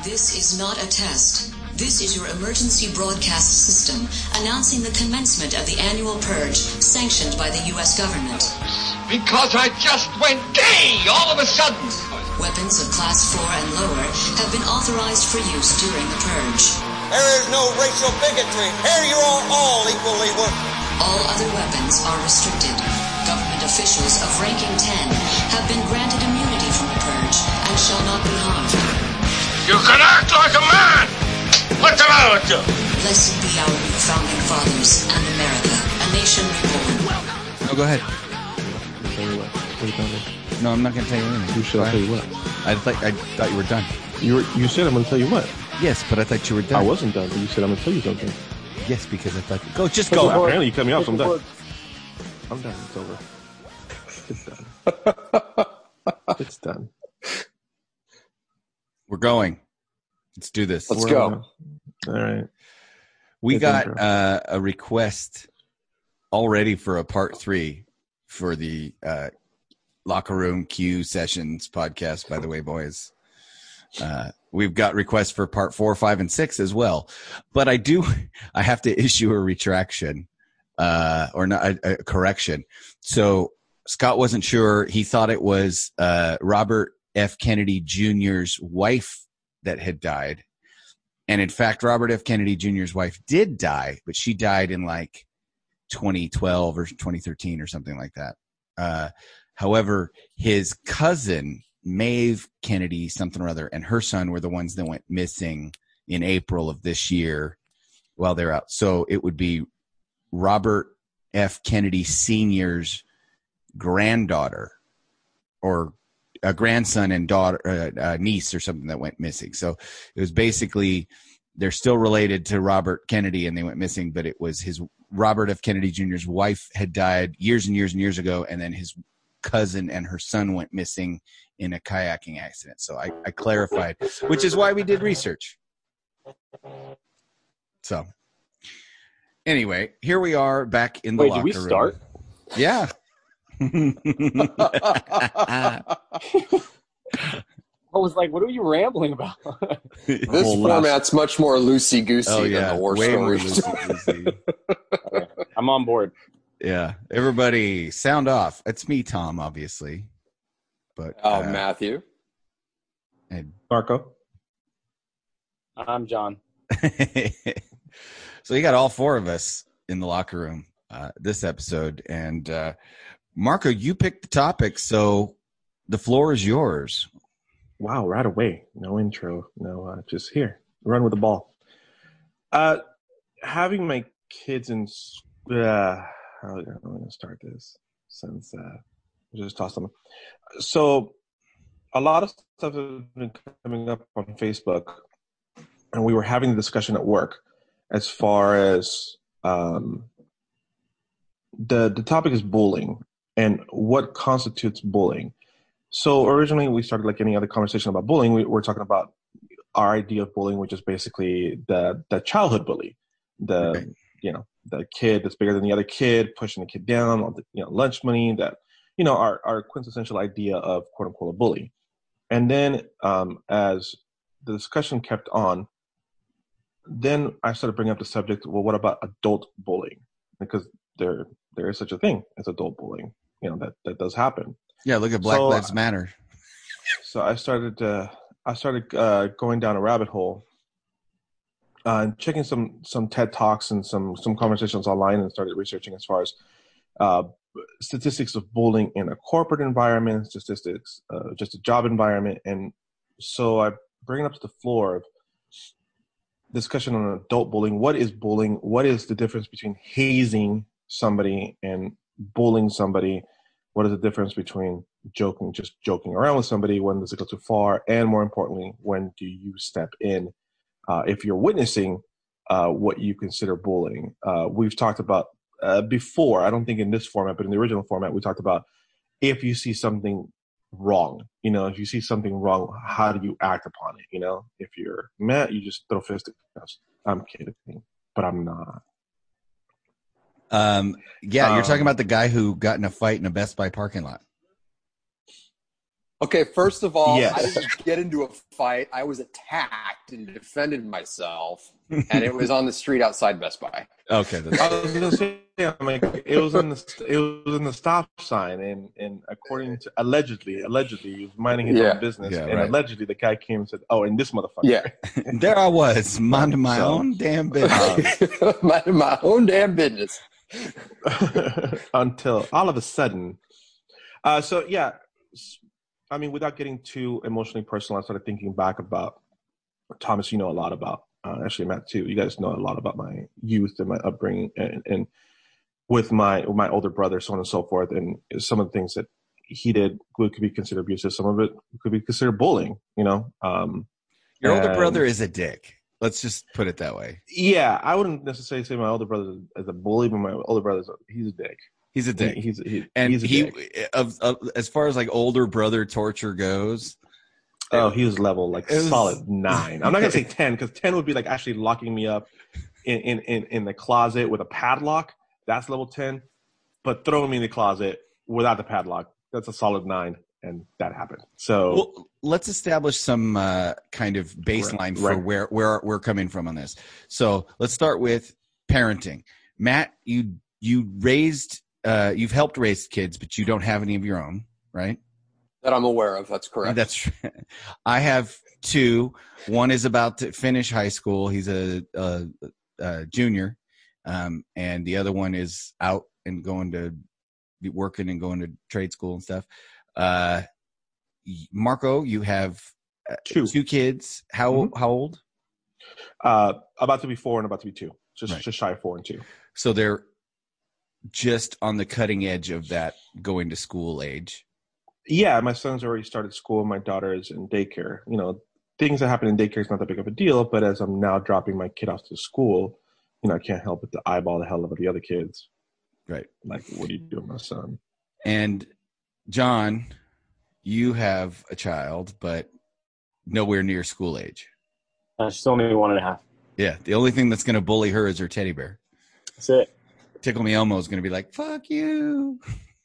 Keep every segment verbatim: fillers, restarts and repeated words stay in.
This is not a test. This is your emergency broadcast system announcing the commencement of the annual purge sanctioned by the U S government. Because I just went gay all of a sudden. Weapons of class four and lower have been authorized for use during the purge. There is no racial bigotry. Here you are all equally worthless. All other weapons are restricted. Government officials of ranking ten have been granted immunity from the purge and shall not be harmed. You can act like a man! What's the matter with you? Blessed be our new founding fathers and America, a nation reborn. Oh, go ahead. I'll tell you what. What are you telling me? No, I'm not going to tell you anything. You should. I'll tell you what. I thought I thought you were done. You were. You said I'm going to tell you what. Yes, but I thought you were done. I wasn't done, but you said I'm going to tell you something. Yes, because I thought. Go, just Well, go. apparently you cut me off, so I'm done. I'm done. It's over. It's done. It's done. We're going. Let's do this. Let's We're go. on. All right. We Good got intro. uh, a request already for a part three for the uh, Locker Room Q Sessions podcast, by the way, boys. Uh, we've got requests for part four, five, and six as well. But I do, I have to issue a retraction uh, or not, a, a correction. So Scott wasn't sure. He thought it was uh, Robert F. Kennedy Junior's wife that had died. And in fact, Robert F. Kennedy Junior's wife did die, but she died in like twenty twelve or twenty thirteen or something like that. Uh, however, his cousin, Maeve Kennedy, something or other, and her son were the ones that went missing in April of this year while they're out. So it would be Robert F. Kennedy Senior's granddaughter or a grandson and daughter, uh, uh, niece or something that went missing. So it was basically, they're still related to Robert Kennedy and they went missing, but it was his Robert F. Kennedy Junior's wife had died years and years and years ago. And then his cousin and her son went missing in a kayaking accident. So I, I clarified, which is why we did research. So anyway, here we are back in the Wait, locker did we room. start? Yeah. I was like, what are you rambling about? This This format's much more loosey-goosey Oh yeah, than the war way more stories. loosey-goosey. Okay, I'm on board. Yeah, everybody, sound off. It's me, Tom, obviously, but Oh, uh, Matthew. and Marco. I'm John. so you got all four of us in the locker room uh, this episode, and uh, Marco, you picked the topic, so the floor is yours. Wow, right away. No intro. No, uh, just here. Run with the ball. Uh, having my kids in. Uh, how am I going to start this? Since uh, just toss them. So, a lot of stuff has been coming up on Facebook, and we were having the discussion at work as far as um, the the topic is bullying and what constitutes bullying. So originally we started like any other conversation about bullying. We were talking about our idea of bullying, which is basically the the childhood bully, the Okay. you know the kid that's bigger than the other kid, pushing the kid down on the you know lunch money. That you know our our quintessential idea of quote unquote a bully. And then um, as the discussion kept on, then I started bringing up the subject. Well, what about adult bullying? Because there there is such a thing as adult bullying. You know that that does happen. Yeah, look at Black So, Lives Matter. So I started uh, I started uh, going down a rabbit hole uh, and checking some some TED Talks and some some conversations online, and started researching as far as uh, statistics of bullying in a corporate environment, statistics uh, just a job environment, and so I bring it up to the floor of discussion on adult bullying. What is bullying? What is the difference between hazing somebody and bullying somebody? What is the difference between joking, just joking around with somebody? When does it go too far? And more importantly, when do you step in uh, if you're witnessing uh, what you consider bullying? Uh, we've talked about uh, before, I don't think in this format, but in the original format, we talked about if you see something wrong, you know, if you see something wrong, how do you act upon it? You know, if you're mad, you just throw fisticuffs. I'm kidding, but I'm not. Um, yeah, you're Um, talking about the guy who got in a fight in a Best Buy parking lot. Okay, first of all, Yes. I didn't get into a fight. I was attacked and defended myself, and it was on the street outside Best Buy. Okay, that's I was gonna say, I'm like, it was in the it was in the stop sign, and and according to allegedly, allegedly, he was minding his Yeah. own business, Yeah, and right. allegedly, the guy came and said, "Oh, and this motherfucker." Yeah. there I was, minding my So- own damn business. my, my own damn business. Until all of a sudden, uh, so yeah, s- I mean, without getting too emotionally personal, I started thinking back about Thomas. You know a lot about uh, actually Matt too. You guys know a lot about my youth and my upbringing, and, and with my with my older brother, so on and so forth, and some of the things that he did could be considered abusive. Some of it could be considered bullying. You know, um, Your older and- brother is a dick. Let's just put it that way. Yeah, I wouldn't necessarily say my older brother is a bully, but my older brother is a, he's a dick. He's a dick. He, he's he, and he's a he, dick. of, of as far as like older brother torture goes, Oh, he was level like It was- solid nine. I'm not gonna say ten because ten would be like actually locking me up in, in, in, in the closet with a padlock. That's level ten. But throwing me in the closet without the padlock, that's a solid nine, and that happened. So well, let's establish some uh, kind of baseline Right, for right. where where we're coming from on this. So let's start with parenting. Matt, you you raised uh, you've helped raise kids, but you don't have any of your own, right? That I'm aware of. That's correct. That's I have two. One is about to finish high school. He's a, a, a junior, um, and the other one is out and going to be working and going to trade school and stuff. Uh, Marco, you have uh, Two. two kids. How Mhm. how old? uh, about to be four and about to be two. Just Right. just shy of four and two. So they're just on the cutting edge of that going to school age. Yeah, my son's already started school. My daughter is in daycare. You know, things that happen in daycare is not that big of a deal. But as I'm now dropping my kid off to school, you know, I can't help but to eyeball the hell out of the other kids. Right. Like, what are you doing, my son? And John, you have a child, but nowhere near school age. Uh, she's only one and a half. Yeah, the only thing that's going to bully her is her teddy bear. That's it. Tickle Me Elmo is going to be like, fuck you.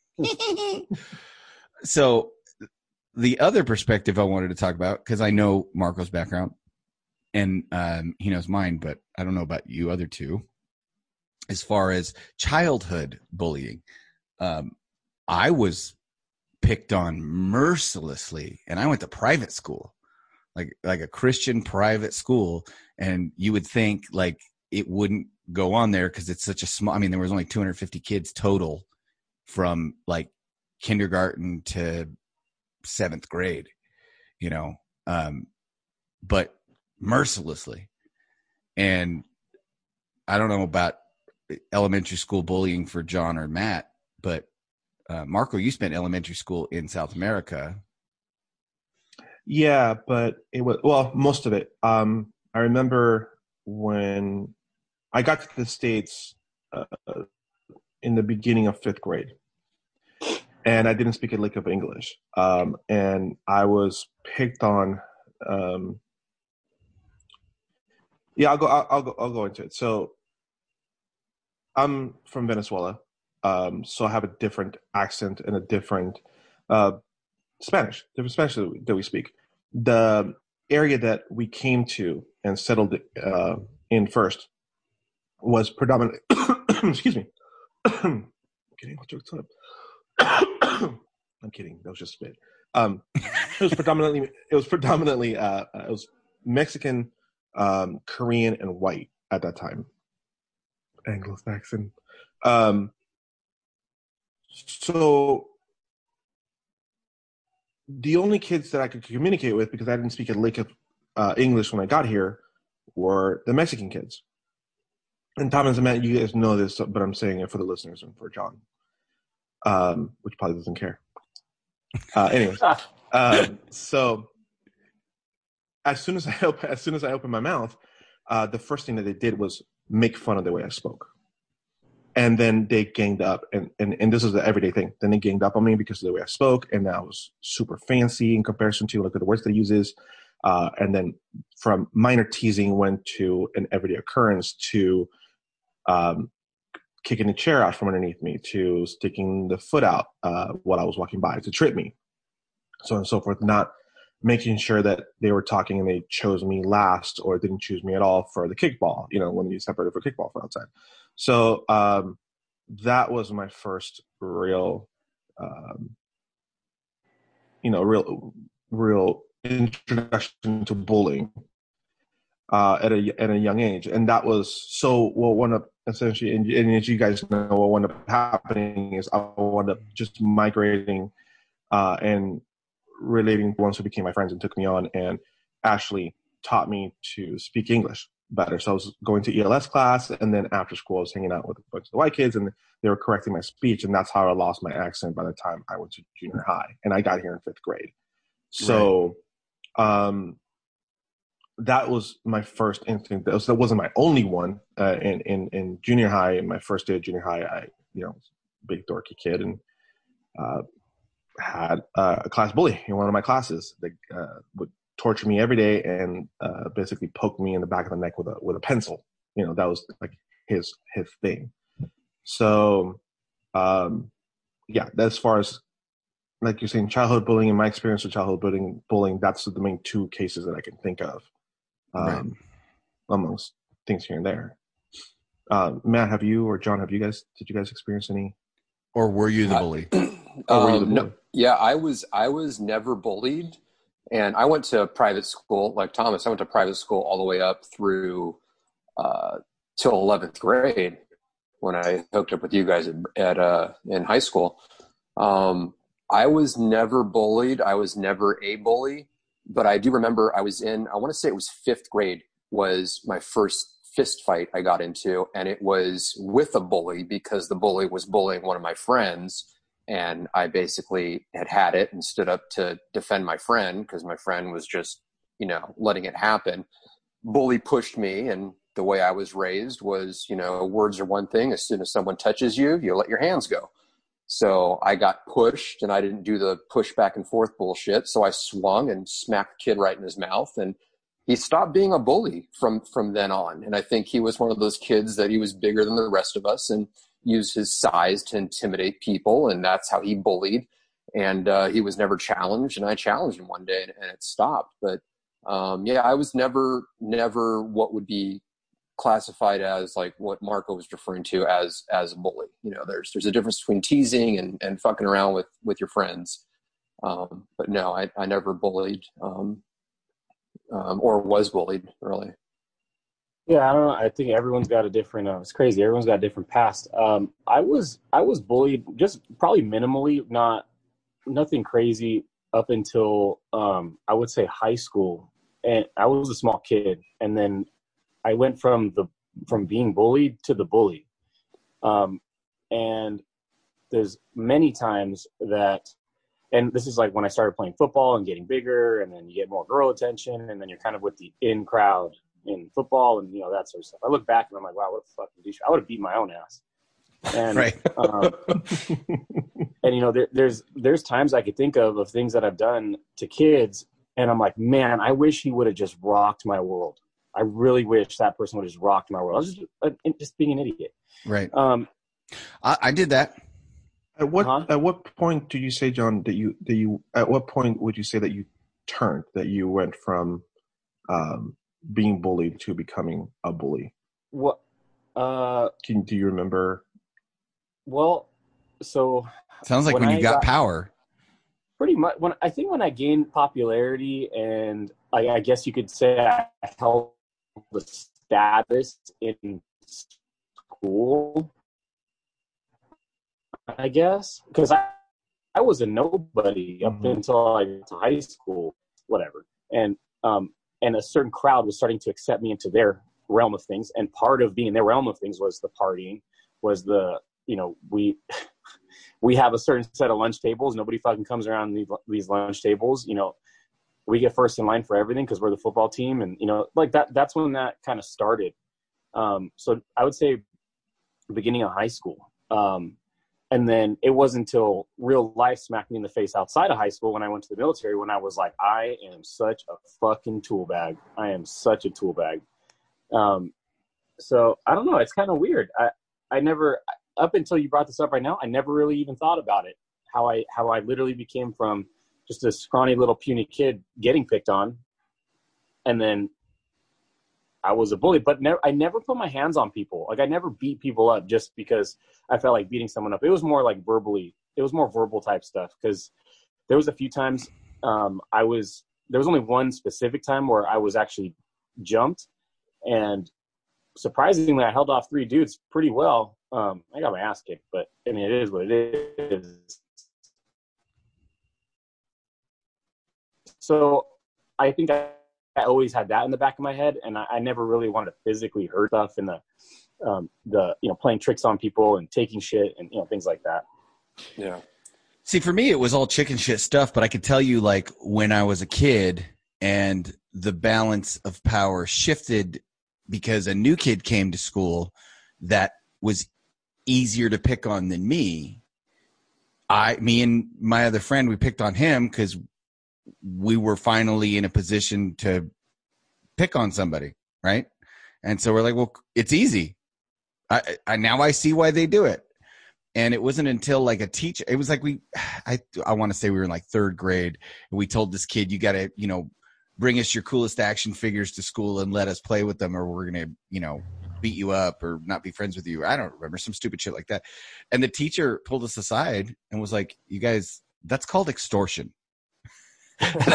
So the other perspective I wanted to talk about, because I know Marco's background and um, he knows mine, but I don't know about you other two, as far as childhood bullying. Um, I was picked on mercilessly, and I went to private school, like like a Christian private school, and you would think like it wouldn't go on there because it's such a small. I mean, there was only two hundred fifty kids total from like kindergarten to seventh grade, you know, um, but mercilessly. And I don't know about elementary school bullying for John or Matt, but uh, Marco, you spent elementary school in South America. Yeah, but it was, well, most of it. Um, I remember when I got to the States uh, in the beginning of fifth grade, and I didn't speak a lick of English. Um, and I was picked on. Um, yeah, I'll go. I'll, I'll go. I'll go into it. So, I'm from Venezuela, um, so I have a different accent and a different uh, Spanish, different Spanish that we, that we speak. The area that we came to and settled uh, in first was predominantly. Excuse me. I'm kidding. What's your time? I'm kidding. That was just spit. Um, it was predominantly. It was predominantly. Uh, it was Mexican, um, Korean, and white at that time. Anglo-Saxon. Um, so the only kids that I could communicate with, because I didn't speak a lick of uh, English when I got here, were the Mexican kids. And Thomas and Matt, you guys know this, but I'm saying it for the listeners and for John, um, which probably doesn't care. Uh, anyways, um, so as soon as I open, as soon as I opened my mouth, uh, the first thing that they did was make fun of the way I spoke. And then they ganged up, and, and, and this is the everyday thing. Then they ganged up on me because of the way I spoke, and I was super fancy in comparison to, look at the words they uses. Uh, and then from minor teasing went to an everyday occurrence to um, kicking the chair out from underneath me, to sticking the foot out uh, while I was walking by to trip me. so on and so forth, not making sure that they were talking and they chose me last or didn't choose me at all for the kickball, you know, when you separated for kickball for outside. So um, that was my first real, um, you know, real, real introduction to bullying uh, at a at a young age, and that was so. What wound up essentially, and, and as you guys know, what wound up happening is I wound up just migrating uh, and relating to ones who became my friends and took me on and actually taught me to speak English better. So I was going to E L S class, and then after school I was hanging out with a bunch of the white kids, and they were correcting my speech, and that's how I lost my accent by the time I went to junior high, and I got here in fifth grade. So right. um, that was my first instinct. That, was, that wasn't my only one. Uh, in, in, in junior high, in my first day of junior high, I, you know, was a big dorky kid, and uh, had uh, a class bully in one of my classes that uh, would torture me every day and uh, basically poke me in the back of the neck with a with a pencil. You know, that was like his his thing. So, um, yeah, as far as like you're saying, childhood bullying, in my experience with childhood bullying, bullying, that's the main two cases that I can think of, um, right. amongst things here and there. Uh, Matt, have you or John, have you guys, did you guys experience any? Or were you the bully? or were you the bully? Um, no, yeah, I was, I was never bullied. And I went to private school, like Thomas, I went to private school all the way up through uh, till eleventh grade when I hooked up with you guys at, at uh, in high school. Um, I was never bullied. I was never a bully, but I do remember I was in, I want to say it was fifth grade was my first fist fight I got into. And it was with a bully because the bully was bullying one of my friends. And I basically had had it and stood up to defend my friend because my friend was just, you know, letting it happen. Bully pushed me, and the way I was raised was, you know, words are one thing. As soon as someone touches you, you let your hands go. So I got pushed, and I didn't do the push back and forth bullshit. So I swung and smacked the kid right in his mouth, and he stopped being a bully from, from then on. And I think he was one of those kids that he was bigger than the rest of us and used his size to intimidate people, and that's how he bullied. And uh, he was never challenged, and I challenged him one day, and, and it stopped. But um, yeah, I was never, never what would be classified as like what Marco was referring to as as a bully. You know, there's there's a difference between teasing and, and fucking around with with your friends. Um, but no, I, I never bullied um, um, or was bullied really. Yeah, I don't know. I think everyone's got a different. Uh, it's crazy. Everyone's got a different past. Um, I was I was bullied, just probably minimally, not nothing crazy up until um, I would say high school. And I was a small kid, and then I went from the from being bullied to the bully. Um, and there's many times that, and this is like when I started playing football and getting bigger, and then you get more girl attention, and then you're kind of with the in crowd in football and, you know, that sort of stuff. I look back and I'm like, wow, what a fucking douche. I would have beat my own ass. And, right. um, and you know, there, there's, there's times I could think of, of things that I've done to kids. And I'm like, man, I wish he would have just rocked my world. I really wish that person would have just rocked my world. I was just, uh, just being an idiot. Right. Um, I, I did that. At what, huh? at what point do you say, John, that you, that you, at what point would you say that you turned, that you went from, um, being bullied to becoming a bully? What? Uh, Can do you remember? Well, so sounds like when, when you got, got power. Pretty much. When I think when I gained popularity, and I, I guess you could say I held the status in school. I guess because I I was a nobody up mm-hmm. until I got to high school, whatever, and um. And a certain crowd was starting to accept me into their realm of things. And part of being in their realm of things was the partying, was the, you know, we we have a certain set of lunch tables. Nobody fucking comes around these, these lunch tables. You know, we get first in line for everything because we're the football team. And, you know, like that, that's when that kind of started. Um, so I would say beginning of high school. Um, And then it wasn't until real life smacked me in the face outside of high school when I went to the military, when I was like, I am such a fucking tool bag. I am such a tool bag. Um, so I don't know. It's kind of weird. I, I never, up until you brought this up right now, I never really even thought about it. How I, how I literally became from just a scrawny little puny kid getting picked on. And then I was a bully, but never, I never put my hands on people. Like I never beat people up just because I felt like beating someone up. It was more like verbally, it was more verbal type stuff. Cause there was a few times um, I was, there was only one specific time where I was actually jumped, and surprisingly I held off three dudes pretty well. Um, I got my ass kicked, but I mean, it is what it is. So I think I, I always had that in the back of my head, and I, I never really wanted to physically hurt stuff in the, um, the, you know, playing tricks on people and taking shit and, you know, things like that. Yeah. See, for me, it was all chicken shit stuff, but I could tell you, like, when I was a kid and the balance of power shifted because a new kid came to school that was easier to pick on than me. I, me and my other friend, we picked on him because we were finally in a position to pick on somebody, right? And so we're like, well, it's easy. I, I now I see why they do it. And it wasn't until like a teacher, it was like we, I, I want to say we were in like third grade, and we told this kid, you got to, you know, bring us your coolest action figures to school and let us play with them, or we're going to, you know, beat you up or not be friends with you. I don't remember, some stupid shit like that. And the teacher pulled us aside and was like, you guys, that's called extortion. and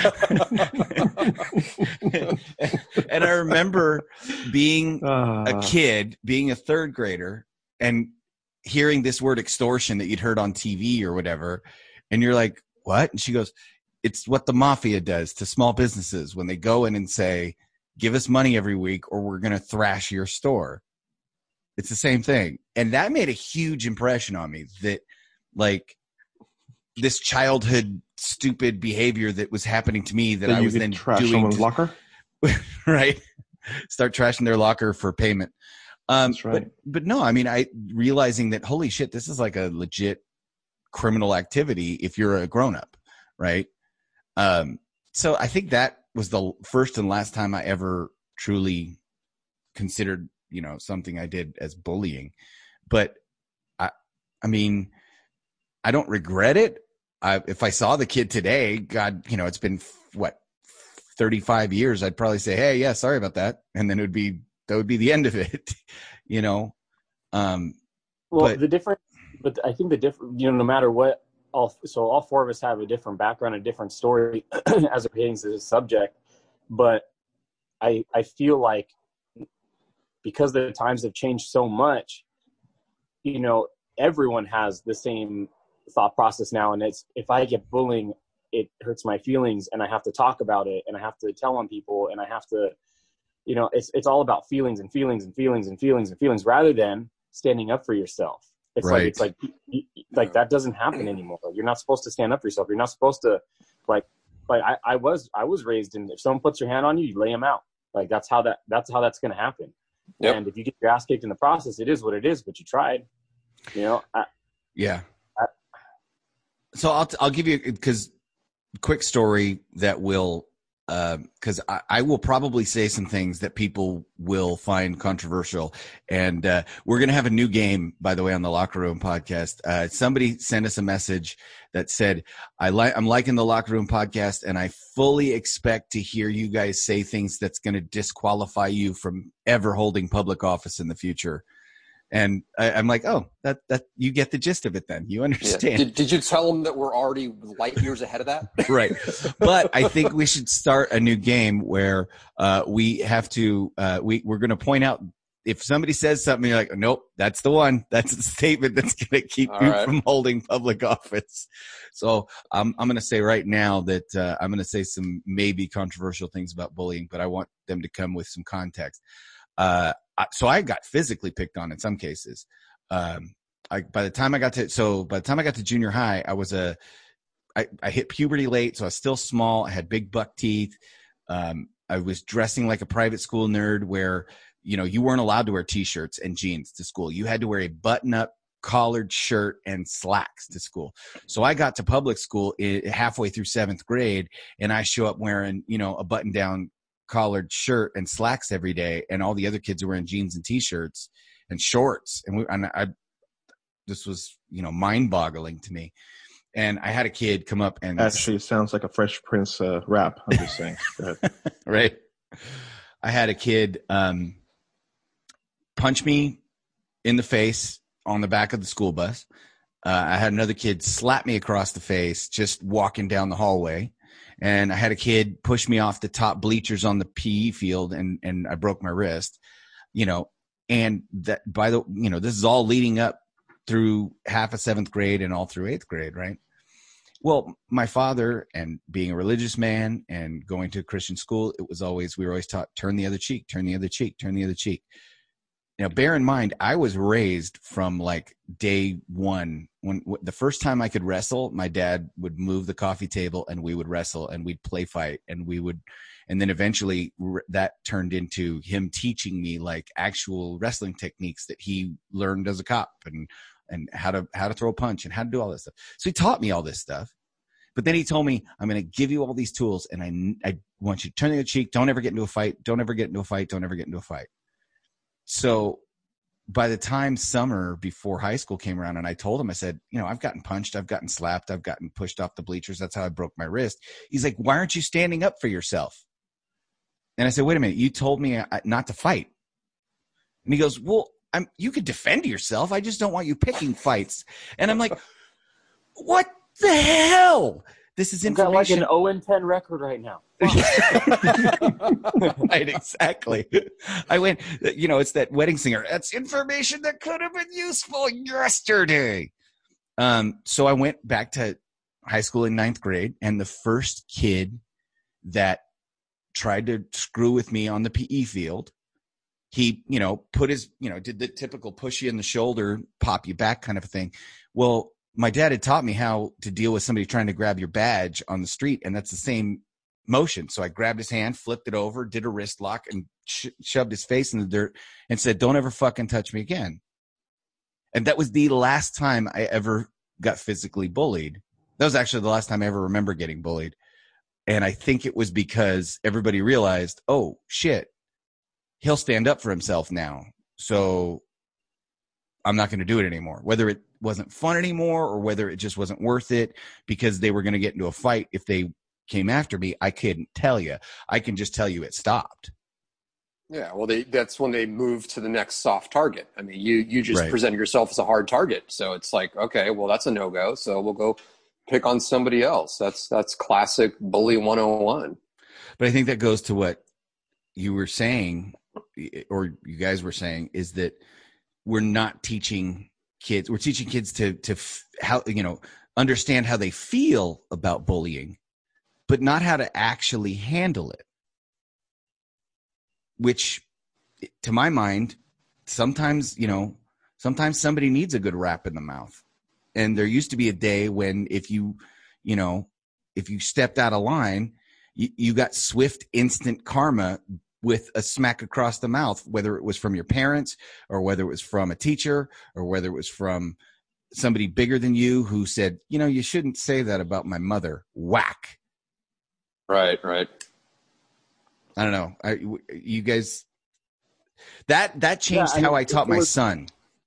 I remember being Uh, a kid, being a third grader, and hearing this word extortion that you'd heard on T V or whatever. And you're like, what? And she goes, it's what the mafia does to small businesses when they go in and say, give us money every week or we're going to thrash your store. It's the same thing. And that made a huge impression on me, that like this childhood stupid behavior that was happening to me that, that I was then trash doing someone's to, locker, right? Start trashing their locker for payment. Um, That's right. But, but no, I mean, I realizing that, holy shit, this is like a legit criminal activity if you're a grown up, right? Um, so I think that was the first and last time I ever truly considered, you know, something I did as bullying. But I, I mean, I don't regret it. I, if I saw the kid today, God, you know, it's been what, thirty-five years, I'd probably say, hey, yeah, sorry about that. And then it would be, that would be the end of it, you know? Um, well, but, the difference, but I think the different, you know, no matter what, all, so all four of us have a different background, a different story as it pertains to this subject. But I, I feel like because the times have changed so much, you know, everyone has the same thought process now. And it's, if I get bullying, it hurts my feelings and I have to talk about it and I have to tell on people and I have to, you know, it's, it's all about feelings and feelings and feelings and feelings and feelings rather than standing up for yourself. It's right. like, it's like, like that doesn't happen anymore. You're not supposed to stand up for yourself. You're not supposed to like, like I, I was, I was raised in, if someone puts your hand on you, you lay them out. Like that's how that, that's how that's going to happen. Yep. And if you get your ass kicked in the process, it is what it is, but you tried, you know? I, yeah. I, so I'll, I'll give you, cause quick story that will, because uh, I, I will probably say some things that people will find controversial. And uh, we're going to have a new game, by the way, on the Locker Room podcast. Uh, somebody sent us a message that said, I like, I'm liking the Locker Room podcast, and I fully expect to hear you guys say things that's going to disqualify you from ever holding public office in the future. And I, I'm like, oh, that that you get the gist of it then. You understand. Yeah. Did, did you tell them that we're already light years ahead of that? Right. But I think we should start a new game where uh, we have to, uh, we, we're going to point out if somebody says something, you're like, nope, that's the one. That's the statement that's going to keep All you right. from holding public office. So um, I'm going to say right now that uh, I'm going to say some maybe controversial things about bullying, but I want them to come with some context. Uh, so I got physically picked on in some cases. Um, I, by the time I got to, so by the time I got to junior high, I was a, I, I hit puberty late. So I was still small. I had big buck teeth. Um, I was dressing like a private school nerd where, you know, you weren't allowed to wear t-shirts and jeans to school. You had to wear a button up collared shirt and slacks to school. So I got to public school I- halfway through seventh grade, and I show up wearing, you know, a button down collared shirt and slacks every day, and all the other kids are wearing jeans and t-shirts and shorts. And, we, and I, this was, you know, mind boggling to me. And I had a kid come up and Actually, it sounds like a Fresh Prince uh, rap. I'm just saying. Go ahead. Right. I had a kid um, punch me in the face on the back of the school bus. Uh, I had another kid slap me across the face just walking down the hallway. And I had a kid push me off the top bleachers on the P E field, and, and I broke my wrist, you know, and that by the, you know, this is all leading up through half of seventh grade and all through eighth grade. Right. Well, my father, and being a religious man and going to a Christian school, it was always, we were always taught, turn the other cheek, turn the other cheek, turn the other cheek. Now, bear in mind, I was raised from like day one. When w- the first time I could wrestle, my dad would move the coffee table and we would wrestle and we'd play fight and we would, and then eventually r- that turned into him teaching me like actual wrestling techniques that he learned as a cop, and, and how to, how to throw a punch and how to do all this stuff. So he taught me all this stuff, but then he told me, I'm going to give you all these tools and I, I want you to turn the other cheek. Don't ever get into a fight. Don't ever get into a fight. Don't ever get into a fight. So by the time summer before high school came around and I told him, I said, you know, I've gotten punched, I've gotten slapped, I've gotten pushed off the bleachers. That's how I broke my wrist. He's like, why aren't you standing up for yourself? And I said, wait a minute, you told me not to fight. And he goes, well, I'm, you could defend yourself. I just don't want you picking fights. And I'm like, what the hell? This is information. I've got like an oh and ten record right now. Right, exactly. I went, you know, it's that wedding singer. That's information that could have been useful yesterday. Um, so I went back to high school in ninth grade, and the first kid that tried to screw with me on the P E field, he, you know, put his, you know, did the typical push you in the shoulder, pop you back kind of a thing. Well, my dad had taught me how to deal with somebody trying to grab your badge on the street, and that's the same motion. So I grabbed his hand, flipped it over, did a wrist lock, and sh- shoved his face in the dirt and said, don't ever fucking touch me again. And that was the last time I ever got physically bullied. That was actually the last time I ever remember getting bullied. And I think it was because everybody realized, oh, shit, he'll stand up for himself now. So I'm not going to do it anymore. Whether it wasn't fun anymore or whether it just wasn't worth it because they were going to get into a fight if they came after me, I couldn't tell you. I can just tell you it stopped. Yeah, well, they, that's when they move to the next soft target. I mean, you you just Right. present yourself as a hard target. So it's like, okay, well, that's a no-go. So we'll go pick on somebody else. That's that's classic bully one oh one. But I think that goes to what you were saying, or you guys were saying, is that we're not teaching kids. We're teaching kids to to f- how you know understand how they feel about bullying, but not how to actually handle it. Which, to my mind, sometimes, you know, sometimes somebody needs a good rap in the mouth. And there used to be a day when if you, you know, if you stepped out of line, you, you got swift, instant karma with a smack across the mouth, whether it was from your parents or whether it was from a teacher or whether it was from somebody bigger than you who said, you know, you shouldn't say that about my mother. Whack. Right, right. I don't know. I, you guys, that that changed Yeah, I how mean, I taught it my was- son.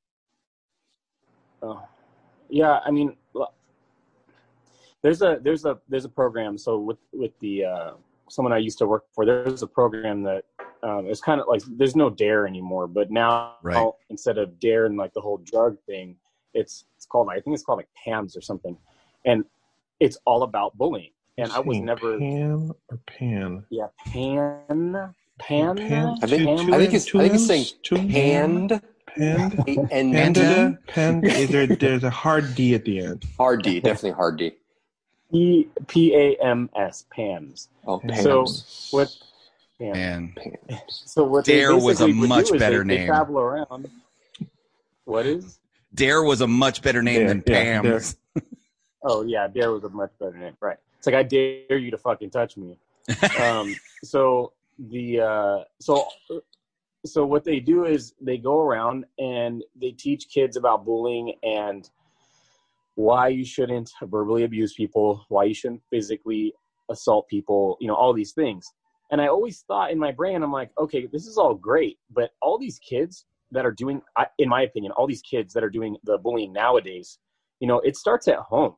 Oh, yeah. I mean, look, there's a there's a there's a program. So with with the uh, someone I used to work for, there's a program that um, it's kind of like there's no dare anymore. But now Right. instead of dare and like the whole drug thing, it's it's called I think it's called like P A M S or something, and it's all about bullying. And I was Saying never Pan or Pan? yeah Pan Pan. Pan. I think Two- I think it's two I think it's M's? saying Two M's? panned. Panda. And Panda. Panda. There, there's a hard D at the end. hard D, definitely hard D. P P A M S P A M S. Oh, Pam. So what? Yeah. And So what they Dare was a basically would much do is better they, they name. travel around. What is? Dare was a much better name Dare, than yeah, Pam's. Oh yeah, Dare was a much better name. Right. It's like I dare you to fucking touch me. um, so the uh, so so what they do is they go around and they teach kids about bullying and why you shouldn't verbally abuse people, why you shouldn't physically assault people, you know, all these things. And I always thought in my brain, I'm like, okay, this is all great, but all these kids that are doing, in my opinion, all these kids that are doing the bullying nowadays, you know, it starts at home.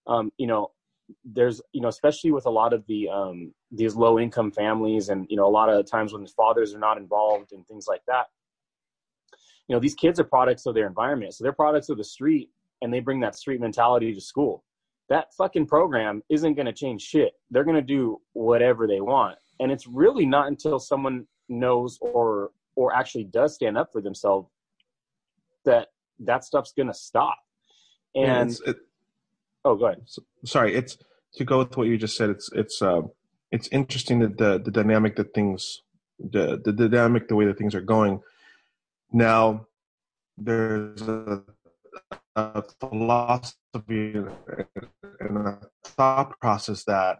um, you know, there's, you know, especially with a lot of the, um, these low income families and, you know, a lot of times when the fathers are not involved and things like that, you know, these kids are products of their environment. So they're products of the street and they bring that street mentality to school. That fucking program isn't going to change shit. They're going to do whatever they want. And it's really not until someone knows or, or actually does stand up for themselves that that stuff's going to stop. And yeah, it, oh, go ahead. Sorry. It's to go with what you just said. It's, it's, uh, it's interesting that the, the dynamic that things, the, the dynamic, the way that things are going now. There's a, a philosophy and a thought process that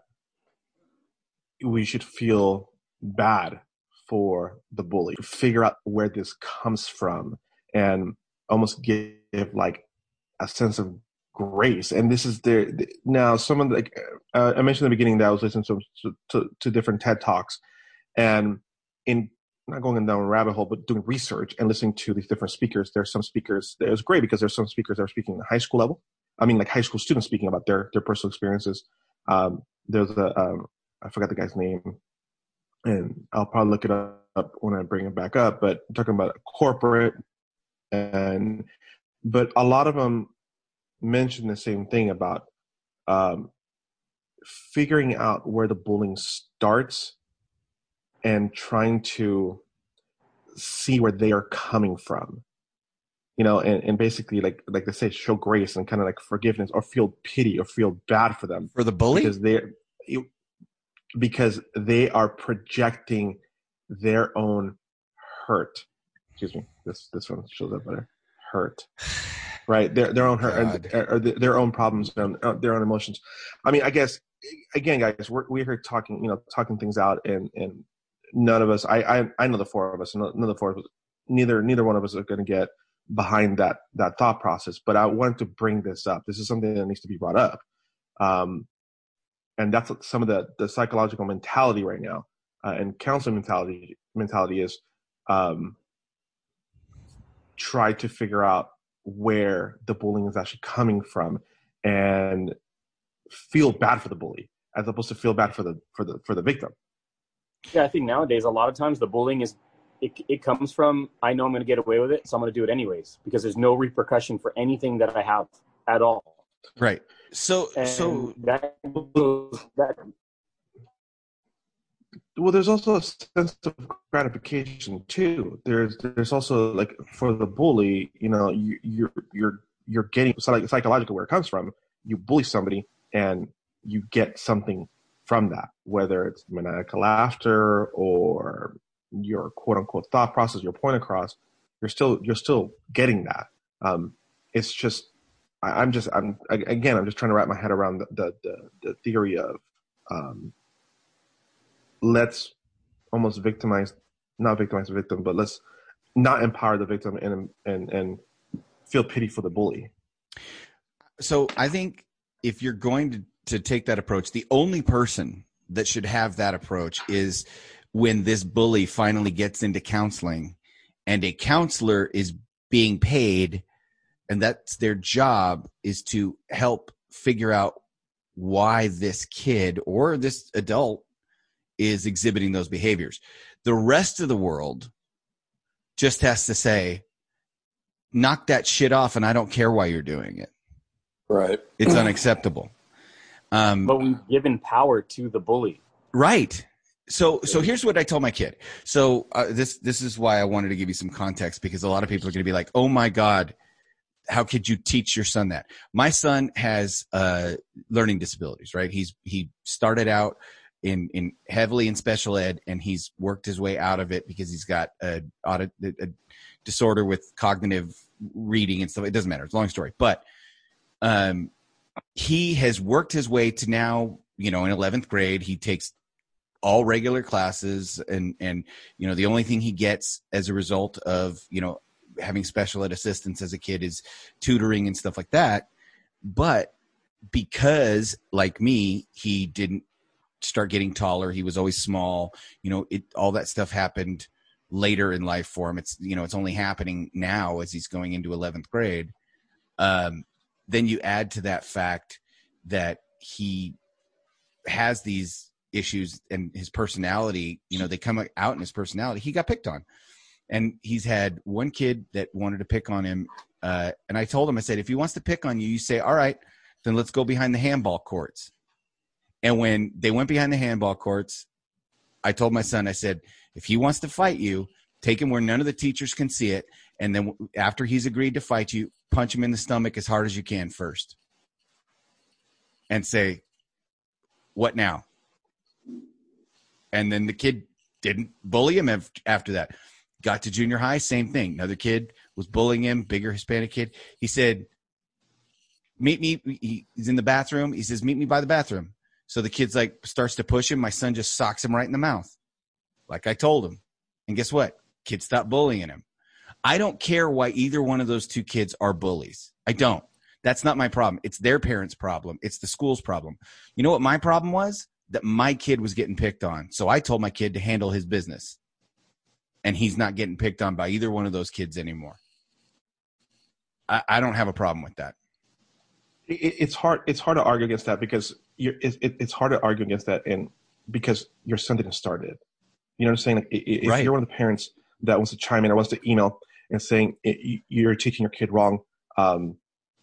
we should feel bad for the bully, figure out where this comes from, and almost give like a sense of grace. And this is there now. Some of the, like uh, I mentioned in the beginning that I was listening to, to to different TED Talks, and in not going down a rabbit hole, but doing research and listening to these different speakers. There's some speakers. It was great because there's some speakers that are speaking at the high school level. I mean, like high school students speaking about their their personal experiences. Um, there's a um, I forgot the guy's name, and I'll probably look it up when I bring it back up. But I'm talking about corporate, and but a lot of them mention the same thing about um, figuring out where the bullying starts and trying to see where they are coming from, you know, and, and basically like like they say, show grace and kind of like forgiveness, or feel pity or feel bad for them for the bully because they because they are projecting their own hurt. Excuse me, this this one shows up better. Hurt, right? Their their own hurt, or, or their own problems, and their own emotions. I mean, I guess again, guys, we're we're here talking, you know, talking things out, and and. None of us, I, I, I know the four of us, none of the four of us, neither, neither one of us are going to get behind that, that thought process. But I wanted to bring this up. This is something that needs to be brought up. Um, and that's some of the, the psychological mentality right now. Uh, and counseling mentality, mentality is, um, try to figure out where the bullying is actually coming from and feel bad for the bully as opposed to feel bad for the, for the, for the victim. Yeah, I think nowadays a lot of times the bullying is it, it comes from, I know I'm going to get away with it, so I'm going to do it anyways because there's no repercussion for anything that I have at all. Right. So and so that, that well, there's also a sense of gratification too. There's there's also like for the bully, you know, you, you're you're you're getting psychological where it comes from. You bully somebody and you get something from that, whether it's maniacal laughter or your quote unquote thought process, your point across, you're still, you're still getting that. Um, it's just, I, I'm just, I'm, again, I'm just trying to wrap my head around the, the, the, the theory of, um, let's almost victimize, not victimize the victim, but let's not empower the victim and, and, and feel pity for the bully. So I think if you're going to, to take that approach, the only person that should have that approach is when this bully finally gets into counseling and a counselor is being paid, and that's their job, is to help figure out why this kid or this adult is exhibiting those behaviors. The rest of the world just has to say, knock that shit off and I don't care why you're doing it. Right. It's unacceptable. Um, but we've given power to the bully. Right. So, so here's what I told my kid. So uh, this, this is why I wanted to give you some context, because a lot of people are going to be like, oh my God, how could you teach your son that? My son has, uh, learning disabilities, right? He's, he started out in, in heavily in special ed, and he's worked his way out of it because he's got a, a, a disorder with cognitive reading and stuff. It doesn't matter. It's a long story, but, um, he has worked his way to now, you know, in eleventh grade, he takes all regular classes, and, and, you know, the only thing he gets as a result of, you know, having special ed assistance as a kid is tutoring and stuff like that. But because, like me, he didn't start getting taller, he was always small, you know, it, all that stuff happened later in life for him. It's, you know, it's only happening now as he's going into eleventh grade. Um, then you add to that fact that he has these issues and his personality, you know, they come out in his personality. He got picked on. And he's had one kid that wanted to pick on him. Uh, and I told him, I said, if he wants to pick on you, you say, all right, then let's go behind the handball courts. And when they went behind the handball courts, I told my son, I said, if he wants to fight you, take him where none of the teachers can see it. And then after he's agreed to fight you, punch him in the stomach as hard as you can first. And say, what now? And then the kid didn't bully him after that. Got to junior high, same thing. Another kid was bullying him, bigger Hispanic kid. He said, meet me. He's in the bathroom. He says, meet me by the bathroom. So the kid's like, starts to push him. My son just socks him right in the mouth. Like I told him. And guess what? Kid stopped bullying him. I don't care why either one of those two kids are bullies. I don't. That's not my problem. It's their parents' problem. It's the school's problem. You know what my problem was? That my kid was getting picked on. So I told my kid to handle his business. And he's not getting picked on by either one of those kids anymore. I, I don't have a problem with that. It, it's hard. It's hard to argue against that because you're, it, it, it's hard to argue against that, and because your son didn't start it. You know what I'm saying? Like, if right. you're one of the parents that wants to chime in or wants to email and saying it, you're teaching your kid wrong, um,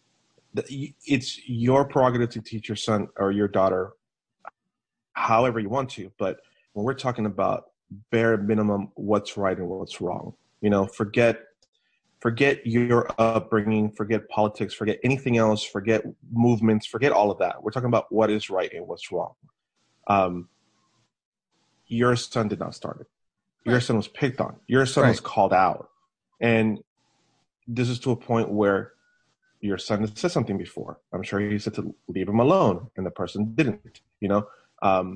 it's your prerogative to teach your son or your daughter however you want to. But when we're talking about bare minimum what's right and what's wrong, you know, forget forget your upbringing, forget politics, forget anything else, forget movements, forget all of that. We're talking about what is right and what's wrong. Um, your son did not start it. Your right. son was picked on. Your son right. was called out. And this is to a point where your son has said something before. I'm sure he said to leave him alone, and the person didn't, you know. Um,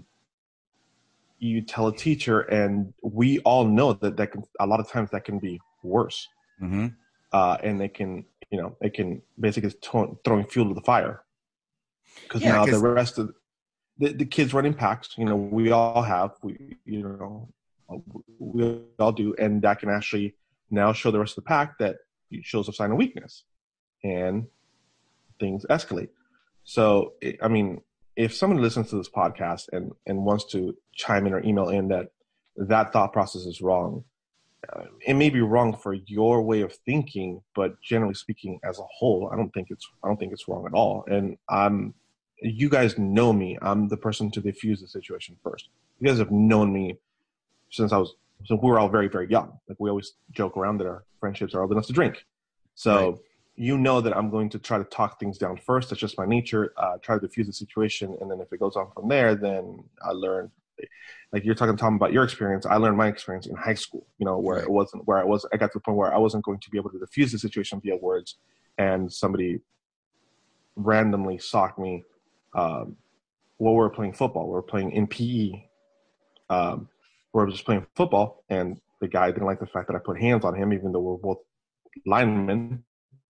you tell a teacher, and we all know that that can, a lot of times that can be worse. Mm-hmm. Uh, and they can, you know, it can basically to- throwing fuel to the fire. Because yeah, now cause... the rest of the, the kids running packs, you know, we all have, we, you know, we all do. And that can actually now show the rest of the pack that it shows a sign of weakness, and things escalate. So, I mean, if someone listens to this podcast and, and wants to chime in or email in that that thought process is wrong, uh, it may be wrong for your way of thinking, but generally speaking, as a whole, I don't think it's I don't think it's wrong at all. And I'm, you guys know me. I'm the person to diffuse the situation first. You guys have known me since I was so we were all very very young. Like we always joke around that our friendships are old enough to drink. So. Right. You know that I'm going to try to talk things down first. That's just my nature. Uh, try to diffuse the situation, and then if it goes on from there, then I learned. Like you're talking, Tom, about your experience. I learned my experience in high school. You know, where right. it wasn't where I was. I got to the point where I wasn't going to be able to diffuse the situation via words, and somebody randomly socked me. Um, while we were playing football, we were playing in P E. Um, we were just playing football, and the guy didn't like the fact that I put hands on him, even though we're both linemen.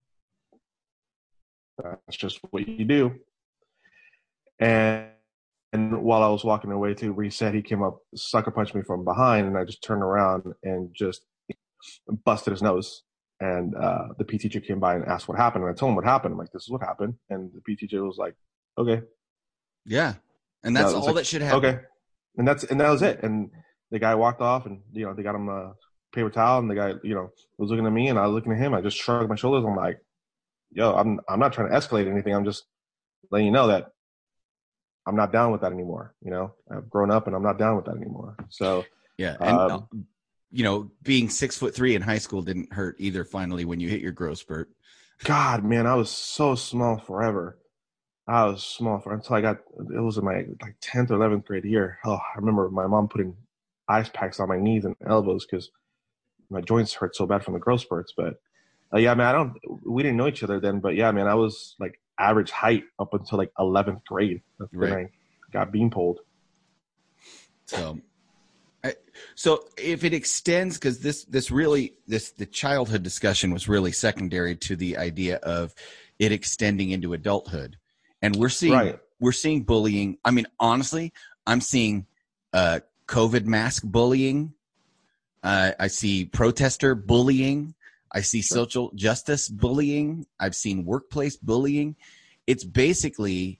That's just what you do. And, and while I was walking away to reset, he came up, sucker punched me from behind, and I just turned around and just busted his nose. And uh, the P T teacher came by and asked what happened. And I told him what happened. I'm like, this is what happened. And the P T teacher was like, okay. Yeah. And that's all like, that should happen. Okay. And that's and that was it. And the guy walked off, and, you know, they got him a paper towel, and the guy, you know, was looking at me, and I was looking at him. I just shrugged my shoulders. I'm like, yo, I'm I'm not trying to escalate anything. I'm just letting you know that I'm not down with that anymore. You know, I've grown up and I'm not down with that anymore. So yeah, and um, uh, you know, being six foot three in high school didn't hurt either. Finally, when you hit your growth spurt. God, man, I was so small forever. I was small for until I got. It was in my like tenth or eleventh grade year. Oh, I remember my mom putting ice packs on my knees and elbows because my joints hurt so bad from the growth spurts. But Uh, yeah, man, I don't, we didn't know each other then, but yeah, man, I was like average height up until like eleventh grade. That's when right. I got beanpoled. So, I, so if it extends, cause this, this really, this, the childhood discussion was really secondary to the idea of it extending into adulthood. And we're seeing, right. we're seeing bullying. I mean, honestly, I'm seeing, uh, COVID mask bullying. Uh, I see protester bullying. I see social justice bullying. I've seen workplace bullying. It's basically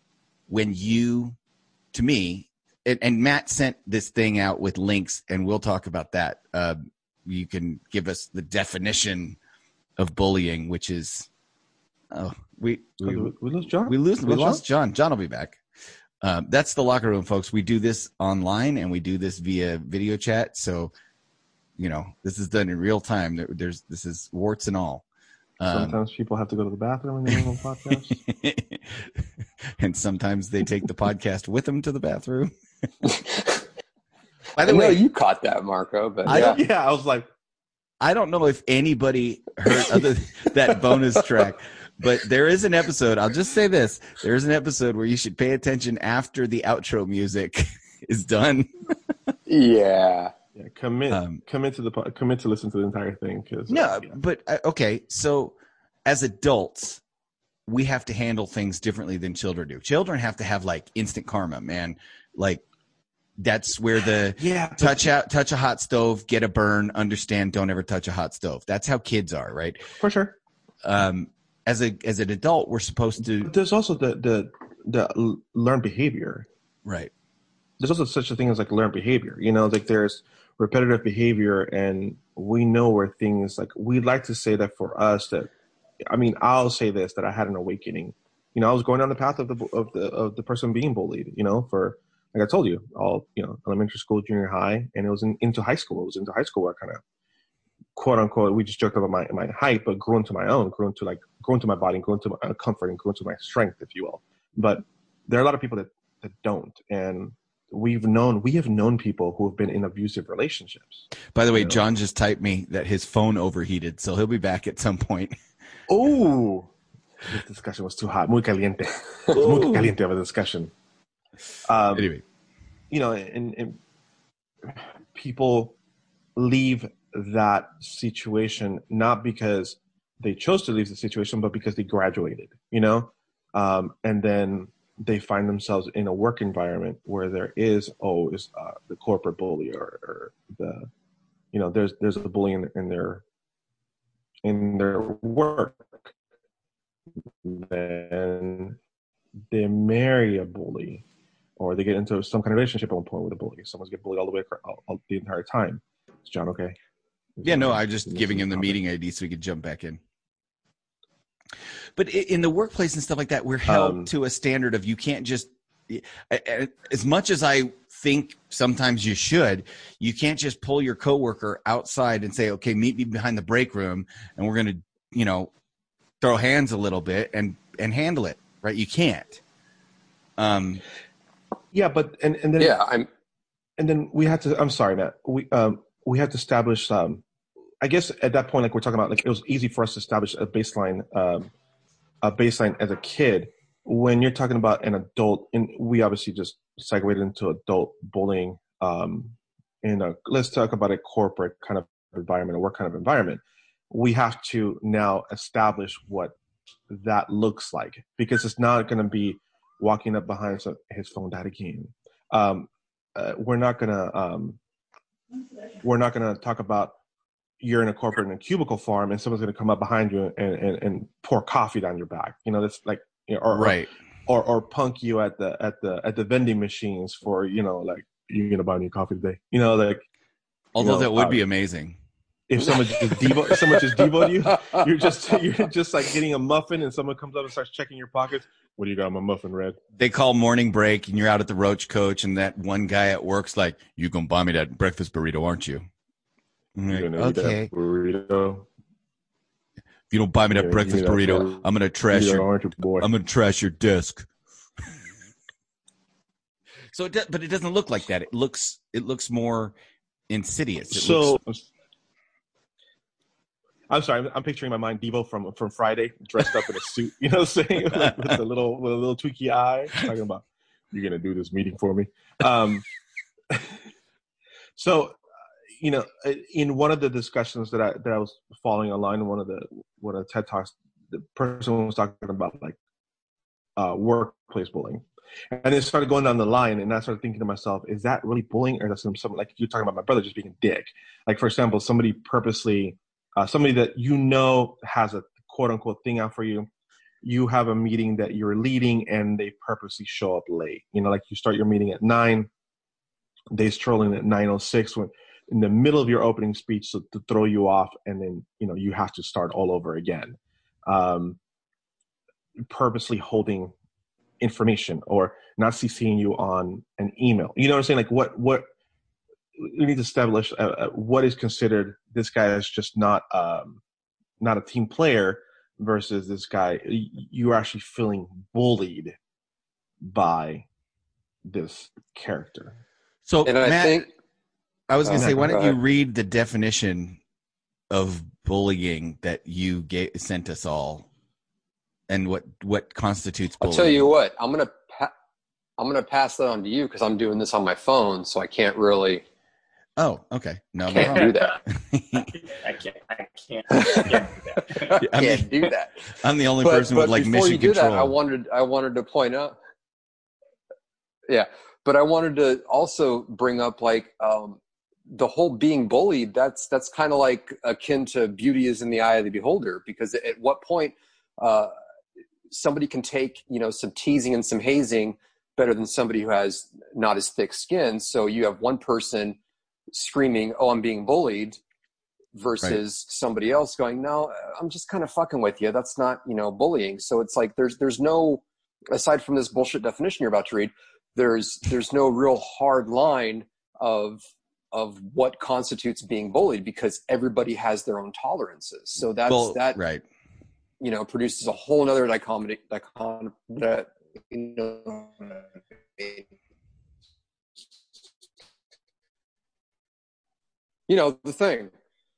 when you, to me, and, and Matt sent this thing out with links, and we'll talk about that. Uh, you can give us the definition of bullying, which is, oh, we we, we, we lose John. We lose. We Lost lost John. John will be back. Um, that's the locker room, folks. We do this online and we do this via video chat. So, you know, this is done in real time. There, there's this is warts and all. Um, sometimes people have to go to the bathroom in the middle of a podcast, and sometimes they take the podcast with them to the bathroom. By I the know way, you caught that, Marco, but I yeah. don't- yeah, I was like, I don't know if anybody heard other that bonus track, but there is an episode. I'll just say this: there is an episode where you should pay attention after the outro music is done. yeah. yeah, commit, Um, commit to the po- commit to listen to the entire thing because No, but uh, okay. So as adults, we have to handle things differently than children do. Children have to have like instant karma, man. Like that's where the yeah, but- touch out, touch a hot stove, get a burn, understand, don't ever touch a hot stove. That's how kids are, right? for sure. Um, as a as an adult, we're supposed to But there's also the the the l- learned behavior. right. There's also such a thing as like learned behavior. You know, like there's repetitive behavior, and we know where things like we'd like to say that for us that. I mean, I'll say this, that I had an awakening. You know, I was going down the path of the of the of the person being bullied. You know, for like I told you, all you know, elementary school, junior high, and it was in, into high school. It was into high school where I kind of, quote unquote, we just joked about my my height, but grew into my own, grew into like grew into my body, grew into my comfort, and grew into my strength, if you will. But there are a lot of people that that don't, and we've known we have known people who have been in abusive relationships. By the way, You know? John just typed me that his phone overheated, so he'll be back at some point. Oh, this discussion was too hot. Muy caliente. Muy caliente of a discussion. Um, Anyway, you know, and, and people leave that situation not because they chose to leave the situation, but because they graduated, you know, um, and then they find themselves in a work environment where there is, oh, is uh, the corporate bully or, or the, you know, there's there's a bully in, in their in their work. Then they marry a bully, or they get into some kind of relationship at one point with a bully. Someone's get bullied all the way across, all, all, the entire time. Is John okay? Is yeah, John no, okay? I'm just Is giving this him the topic? meeting I D so he could jump back in. But i- in the workplace and stuff like that, we're held Um, to a standard of you can't just, as much as I think sometimes you should, you can't just pull your coworker outside and say, okay, meet me behind the break room and we're going to, you know, throw hands a little bit and, and handle it, right? You can't. Um, Yeah, but and and then Yeah, I'm and then we had to. I'm sorry, Matt. We um we had to establish. Um, I guess at that point, like we're talking about, like it was easy for us to establish a baseline, um, a baseline as a kid. When you're talking about an adult, and we obviously just segued into adult bullying. Um, in a let's talk about a corporate kind of environment, a work kind of environment. We have to now establish what that looks like, because it's not going to be walking up behind some, his phone died again. Um, uh, we're not gonna um, we're not gonna talk about you're in a corporate in a cubicle farm and someone's gonna come up behind you and, and, and pour coffee down your back. You know, that's like, you know, or, right. or or punk you at the at the at the vending machines for, you know, like, you're gonna buy me coffee today. You know, like, Although know, that would uh, be amazing. if someone just devo if someone just devoted you, you're just you're just like getting a muffin and someone comes up and starts checking your pockets. What do you got? My muffin, Red. They call morning break and you're out at the Roach Coach and that one guy at work's like, you gonna buy me that breakfast burrito, aren't you? I'm You're like, gonna eat okay. that burrito. If you don't buy me that Yeah, breakfast give me that burrito, I'm gonna trash burrito, your aren't you, boy? I'm gonna trash your desk. So, it do, but it doesn't look like that. It looks it looks more insidious. It So, looks, I'm sorry. I'm, I'm picturing in my mind Devo from from Friday, dressed up in a suit. You know what I'm saying? with, with a little with a little tweaky eye, talking about, you're gonna do this meeting for me. Um, so, uh, you know, in one of the discussions that I that I was following online, one of the one of the TED Talks, the person was talking about like uh, workplace bullying. And it started going down the line, and I started thinking to myself, is that really bullying, or is that something like you're talking about my brother just being a dick? Like, for example, somebody purposely, uh, somebody that you know has a quote unquote thing out for you, you have a meeting that you're leading and they purposely show up late. You know, like you start your meeting at nine, they stroll in at nine oh six when in the middle of your opening speech so to throw you off, and then, you know, you have to start all over again. Um, purposely holding information or not CCing you on an email. You know what I'm saying? Like what, what we need to establish uh, what is considered this guy is just not, um, not a team player versus this guy, you're actually feeling bullied by this character. So, And I Matt, think I was going to uh, say, why don't go you ahead. read the definition of bullying that you gave, sent us all, and what what constitutes bullying? I'll tell you what, I'm gonna pa- I'm gonna pass that on to you because I'm doing this on my phone, so I can't really. Oh, okay. No, Can't no do that. I can't. I can't. I can't do that. I I can't mean, do that. I'm the only But, person but with like before mission you do control. that, I wanted I wanted to point out. Yeah, but I wanted to also bring up like um, the whole being bullied. That's that's kind of like akin to beauty is in the eye of the beholder. Because at what point uh, somebody can take, you know, some teasing and some hazing better than somebody who has not as thick skin. So you have one person screaming, "Oh, I'm being bullied," versus right. somebody else going, "No, I'm just kind of fucking with you. That's not, you know, bullying." So it's like there's there's no, aside from this bullshit definition you're about to read, there's there's no real hard line of of what constitutes being bullied because everybody has their own tolerances. So that's well, that right. You know, produces a whole nother dichotomy, dichotomy that, you know, you know, the thing.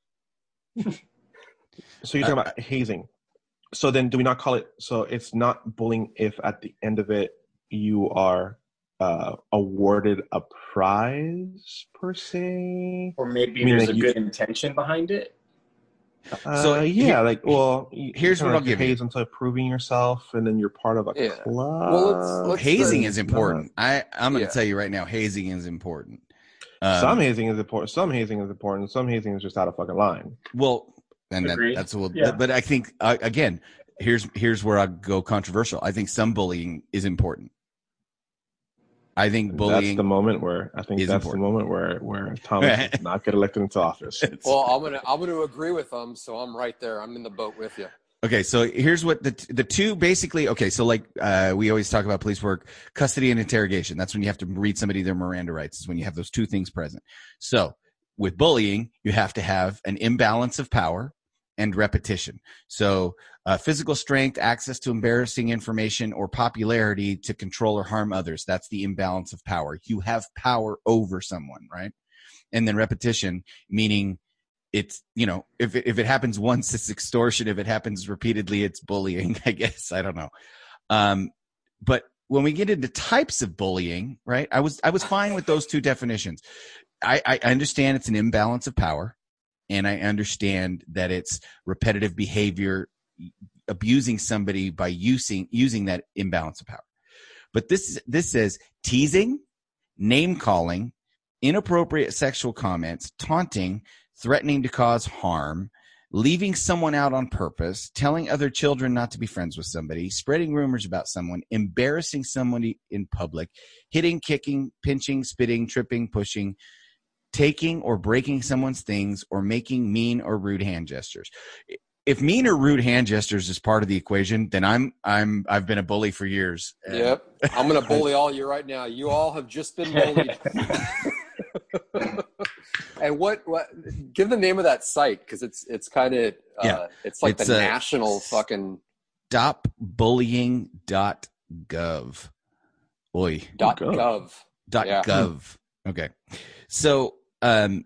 So you're talking uh, about hazing. So then do we not call it, so it's not bullying if at the end of it you are uh, awarded a prize per se? Or maybe I mean, there's like a you, good intention behind it? Uh, so yeah, here, like, well, here's what like I'll give haze you. until proving yourself, and then you're part of a yeah. club. Well, let's, let's hazing the, is important. I, I'm going to yeah. tell you right now, hazing is important. Um, some hazing is important. Some hazing is important. Some hazing is just out of fucking line. Well, and that, that's what. Yeah. But I think uh, again, here's here's where I go controversial. I think some bullying is important. I think bullying. That's the moment where I think that's important. the moment where where Thomas does not get elected into office. Well, I'm gonna I'm gonna agree with them, so I'm right there. I'm in the boat with you. Okay, so here's what the the two basically. Okay, so like uh, we always talk about police work, custody and interrogation. That's when you have to read somebody their Miranda rights. Is when you have those two things present. So with bullying, you have to have an imbalance of power and repetition. So uh, physical strength, access to embarrassing information, or popularity to control or harm others. That's the imbalance of power. You have power over someone, right? And then repetition, meaning it's, you know, if it, if it happens once, it's extortion. If it happens repeatedly, it's bullying, I guess. I don't know. Um, but when we get into types of bullying, right, I was I was fine with those two definitions. I, I understand it's an imbalance of power. And I understand that it's repetitive behavior, abusing somebody by using using that imbalance of power. But this this says teasing, name calling, inappropriate sexual comments, taunting, threatening to cause harm, leaving someone out on purpose, telling other children not to be friends with somebody, spreading rumors about someone, embarrassing somebody in public, hitting, kicking, pinching, spitting, tripping, pushing, taking or breaking someone's things, or making mean or rude hand gestures. If mean or rude hand gestures is part of the equation, then I'm I'm I've been a bully for years. Yep, I'm going to bully all you right now. You all have just been bullied. And what what? Give the name of that site because it's it's kind of uh, yeah. it's like it's the a, national fucking stop bullying dot gov. Oi. Dot gov. Dot yeah. gov. Okay, so. Um,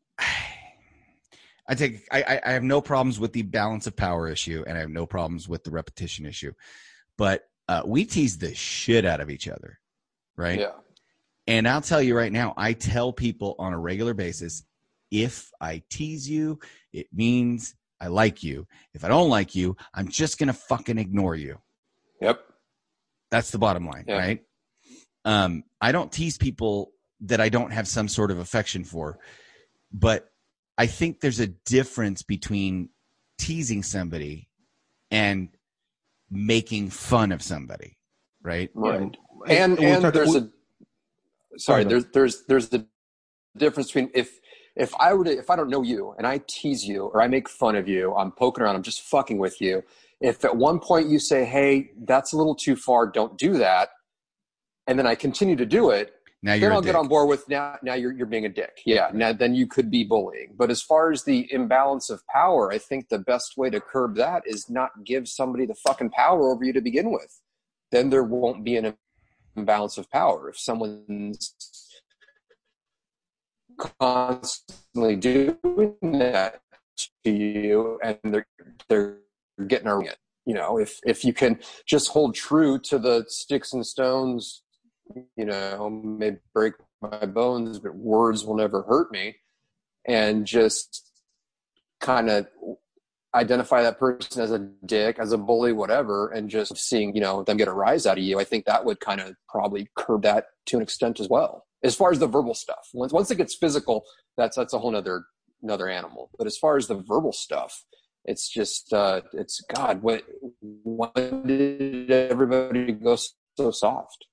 I take I, I have no problems with the balance of power issue, and I have no problems with the repetition issue, but uh, we tease the shit out of each other, right? Yeah. And I'll tell you right now, I tell people on a regular basis, if I tease you, it means I like you. If I don't like you, I'm just gonna fucking ignore you. Yep. That's the bottom line, yeah. Right? Um, I don't tease people that I don't have some sort of affection for. But I think there's a difference between teasing somebody and making fun of somebody, right? Right. Yeah. And And we and talked- there's we- a sorry, Go there's there's there's the difference between if if I were to if I don't know you and I tease you or I make fun of you, I'm poking around, I'm just fucking with you. If at one point you say, "Hey, that's a little too far, don't do that," and then I continue to do it, Now then you're I'll a get dick. on board with now. Now you're you're being a dick. Yeah. Now then you could be bullying. But as far as the imbalance of power, I think the best way to curb that is not give somebody the fucking power over you to begin with. Then there won't be an imbalance of power. If someone's constantly doing that to you and they're they're getting around it, you know, if if you can just hold true to the sticks and stones, you know, may break my bones, but words will never hurt me, and just kind of identify that person as a dick, as a bully, whatever, and just seeing, you know, them get a rise out of you, I think that would kind of probably curb that to an extent as well. As far as the verbal stuff, once once it gets physical, that's that's a whole nother another animal. But as far as the verbal stuff, it's just uh, it's God. What why did everybody go so soft?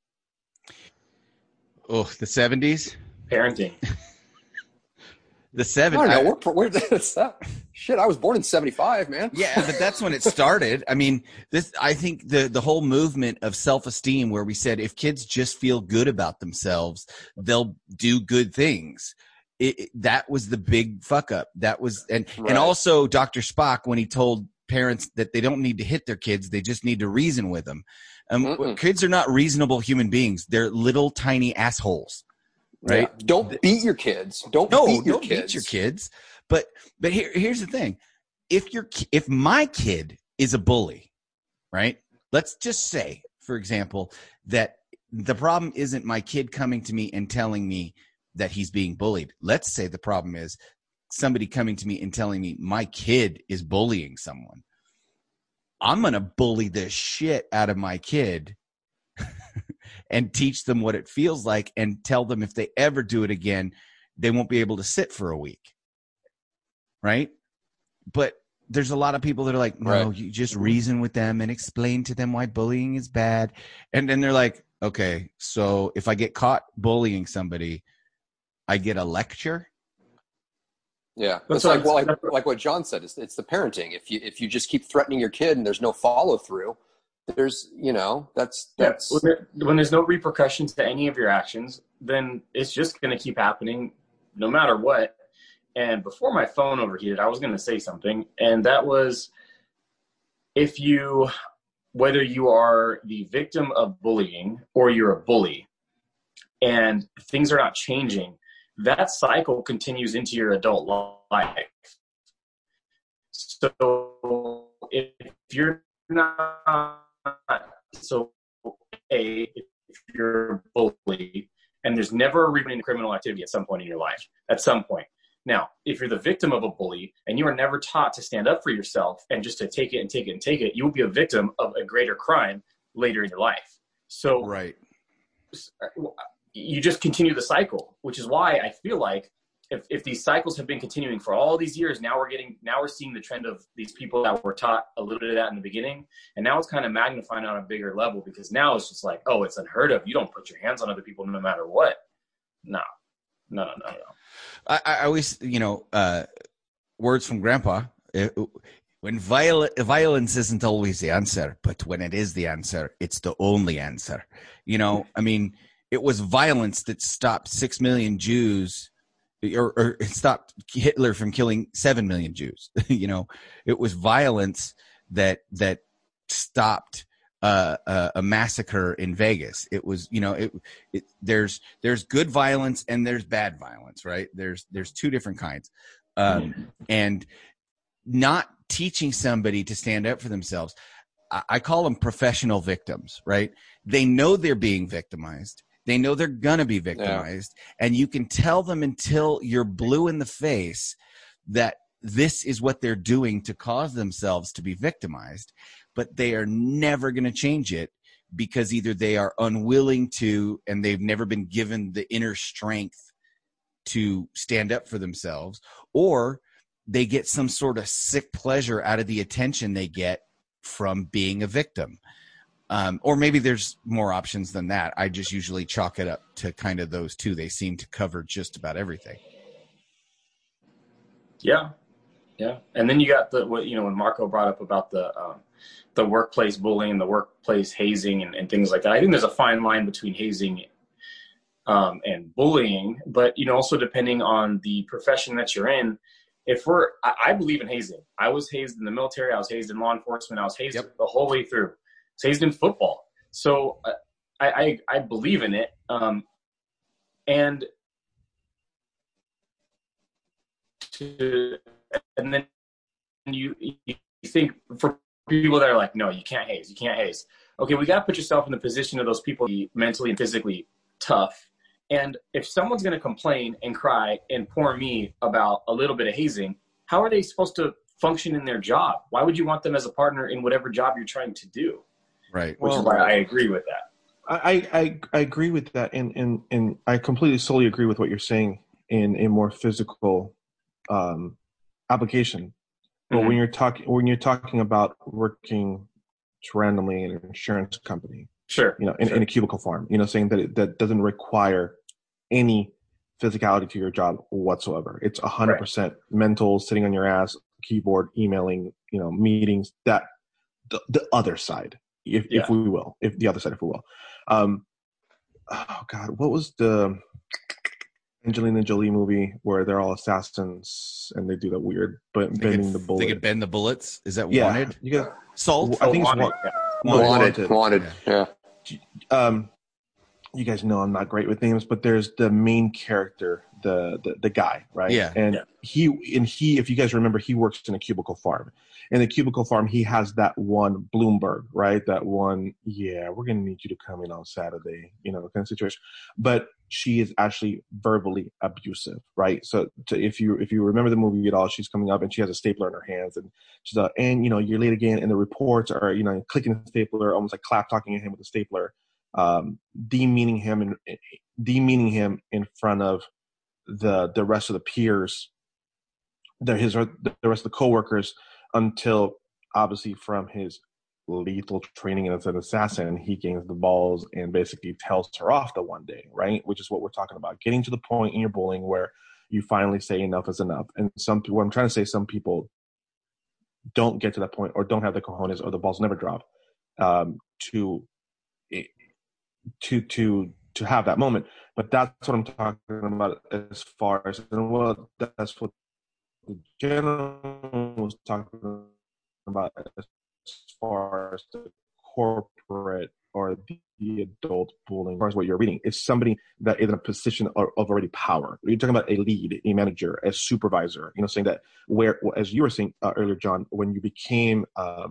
Oh, the seventies, Parenting. the I seventies. don't know. Where, where, that's that. Shit, I was born in seventy-five, man. Yeah, but that's when it started. I mean, this. I think the the whole movement of self-esteem, where we said if kids just feel good about themselves, they'll do good things. It, it- that was the big fuck up. That was, and Right. and also Doctor Spock when he told parents that they don't need to hit their kids, they just need to reason with them. Um, Mm-mm. kids are not reasonable human beings. They're little tiny assholes, right? Yeah. Don't beat your kids. Don't No, beat your don't kids. beat your kids. But but here here's the thing: if your ki- if my kid is a bully, right? Let's just say, for example, that the problem isn't my kid coming to me and telling me that he's being bullied. Let's say the problem is somebody coming to me and telling me my kid is bullying someone. I'm gonna bully the shit out of my kid and teach them what it feels like and tell them if they ever do it again, they won't be able to sit for a week. Right? But there's a lot of people that are like, no, Right. you just reason with them and explain to them why bullying is bad. And then they're like, okay, so if I get caught bullying somebody, I get a lecture? Yeah, That's it's like what well, I'm- like, like what John said. It's, it's the parenting. If you if you just keep threatening your kid and there's no follow through, there's you know that's Yeah, that's when, there, when there's no repercussions to any of your actions, then it's just going to keep happening no matter what. And before my phone overheated, I was going to say something, and that was if you, whether you are the victim of bullying or you're a bully, and things are not changing, that cycle continues into your adult life. So if you're not, so a, if you're a bully and there's never a rebound in criminal activity at some point in your life, at some point. Now, if you're the victim of a bully and you are never taught to stand up for yourself and just to take it and take it and take it, you will be a victim of a greater crime later in your life. So Right. you just continue the cycle, which is why I feel like if, if these cycles have been continuing for all these years, now we're getting, now we're seeing the trend of these people that were taught a little bit of that in the beginning. And now it's kind of magnifying on a bigger level because now it's just like, oh, it's unheard of. You don't put your hands on other people no matter what. No, no, no, no, no. I, I always, you know, uh, words from Grandpa. uh, When viol- violence isn't always the answer, but when it is the answer, it's the only answer. You know, I mean, it was violence that stopped six million Jews, or, or it stopped Hitler from killing seven million Jews. You know, it was violence that that stopped uh, a, a massacre in Vegas. It was, you know, it, it there's there's good violence and there's bad violence, right? There's there's two different kinds, um, and not teaching somebody to stand up for themselves. I, I call them professional victims, right? They know they're being victimized. They know they're going to be victimized. Yeah. And you can tell them until you're blue in the face that this is what they're doing to cause themselves to be victimized, but they are never going to change it because either they are unwilling to, and they've never been given the inner strength to stand up for themselves, or they get some sort of sick pleasure out of the attention they get from being a victim. Um, or maybe there's more options than that. I just usually chalk it up to kind of those two. They seem to cover just about everything. Yeah. Yeah. And then you got the, what, you know, when Marco brought up about the, um, the workplace bullying, the workplace hazing and, and things like that. I think there's a fine line between hazing um, and bullying, but, you know, also depending on the profession that you're in. If we're, I, I believe in hazing. I was hazed in the military. I was hazed in law enforcement. I was hazed yep. the whole way through. I was hazed in football. So uh, I, I, I believe in it. Um, and to, and then you, you think for people that are like, no, you can't haze, you can't haze. Okay, we got to put yourself in the position of those people who are mentally and physically tough. And if someone's going to complain and cry and pour me about a little bit of hazing, how are they supposed to function in their job? Why would you want them as a partner in whatever job you're trying to do? Right. Which well, is why I agree with that. I, I, I agree with that. And, and, and I completely solely agree with what you're saying in a more physical um, application. But mm-hmm. when you're talking, when you're talking about working randomly in an insurance company, sure, you know, in, sure. in a cubicle farm, you know, saying that it, that doesn't require any physicality to your job whatsoever. It's a hundred percent mental, sitting on your ass, keyboard, emailing, you know, meetings. That the, the other side, if yeah. if we will, if the other side, if we will. Um, oh God, what was the Angelina Jolie movie where they're all assassins and they do that weird, but they bending could, the bullet. They could bend the bullets. Is that yeah, wanted? You got Salt. I think oh, it's wanted. wa- Yeah. no, wanted. Wanted. wanted. Yeah. yeah. Um, you guys know I'm not great with names, but there's the main character, the the, the guy, right? Yeah. And yeah. he and he, if you guys remember, he works in a cubicle farm. In the cubicle farm, he has that one Bloomberg, right? That one, yeah, we're gonna need you to come in on Saturday, you know, kind of situation. But she is actually verbally abusive, right? So to, if you if you remember the movie at all, she's coming up and she has a stapler in her hands, and she's like, and you know, you're late again, and the reports are, you know, clicking the stapler, almost like clap talking at him with the stapler. Um, demeaning him and demeaning him in front of the the rest of the peers, the his the rest of the coworkers, until obviously from his lethal training as an assassin, he gains the balls and basically tells her off the one day, right? Which is what we're talking about, getting to the point in your bullying where you finally say enough is enough. And some people, what I'm trying to say, some people don't get to that point or don't have the cojones or the balls never drop um, to. to to to have that moment. But that's what I'm talking about as far as, and well, that's what the general was talking about as far as the corporate or the, the adult bullying, as far as what you're reading. It's somebody that is in a position of, of already power. You're talking about a lead, a manager, a supervisor, you know, saying that where, as you were saying uh, earlier, John, when you became uh,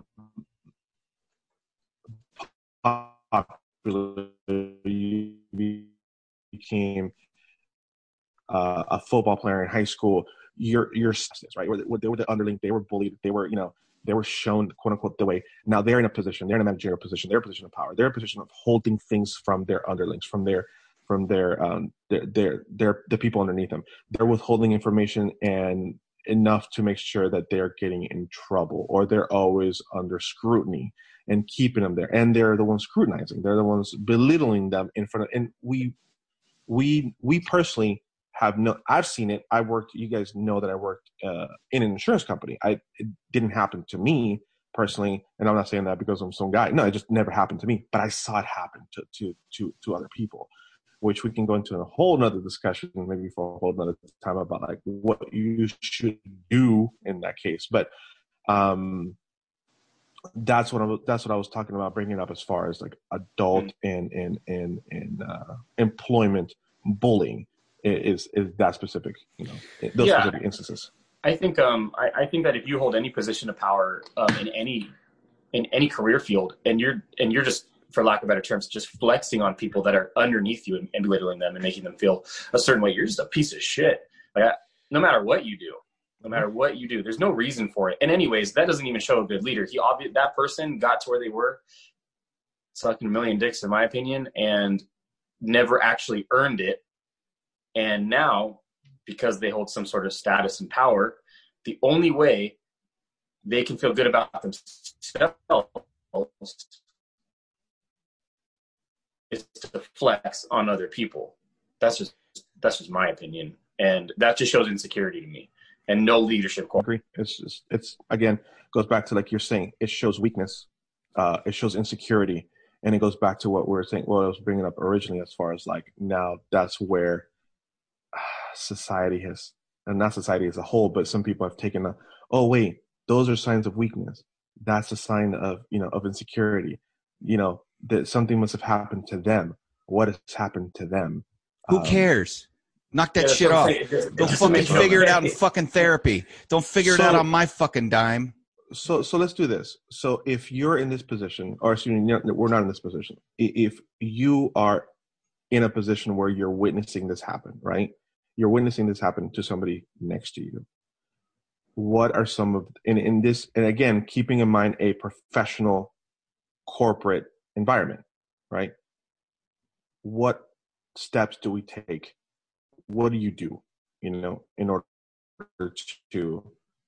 you became uh, a football player in high school, you're you're right. They were the underling. They were bullied. They were, you know, they were shown, quote unquote, the way. Now they're in a position. They're in a managerial position. They're in a position of power. They're in a position of holding things from their underlings, from their from their um their their, their the people underneath them. They're withholding information and enough to make sure that they're getting in trouble, or they're always under scrutiny and keeping them there. And they're the ones scrutinizing. They're the ones belittling them in front of, and we, we, we personally have no, I've seen it. I worked, you guys know that I worked uh, in an insurance company. I, it didn't happen to me personally. And I'm not saying that because I'm some guy. No, it just never happened to me, but I saw it happen to, to, to, to other people, which we can go into a whole nother discussion, maybe for a whole nother time, about like what you should do in that case. But, um, That's what I was. That's what I was talking about, bringing up as far as like adult and and and and uh, employment bullying is is that specific, you know, those yeah. specific instances. I think um I, I think that if you hold any position of power um, in any in any career field, and you're and you're just, for lack of better terms, just flexing on people that are underneath you and, and belittling them and making them feel a certain way, you're just a piece of shit. Like I, no matter what you do. No matter what you do, there's no reason for it. And anyways, that doesn't even show a good leader. He obvi- that person got to where they were, sucking a million dicks, in my opinion, and never actually earned it. And now, because they hold some sort of status and power, the only way they can feel good about themselves is to flex on other people. That's just that's just my opinion, and that just shows insecurity to me and no leadership quality. It's just it's again goes back to like you're saying, it shows weakness, uh, it shows insecurity, and it goes back to what we were saying. What I was bringing up originally, as far as like now that's where uh, society has, and not society as a whole, but some people have taken a, oh wait, those are signs of weakness. That's a sign of you know of insecurity. You know that something must have happened to them. What has happened to them? Who Um, cares? Knock that Yeah, shit off. it just- it Go just fucking makes you figure it upset. out in fucking therapy. Don't figure it So- out on my fucking dime. So, so let's do this. So, if you're in this position, or excuse me, no, we're not in this position. I- If you are in a position where you're witnessing this happen, right? You're witnessing this happen to somebody next to you. What are some of in in this? And again, keeping in mind a professional, corporate environment, right? What steps do we take? What do you do? You know, in order to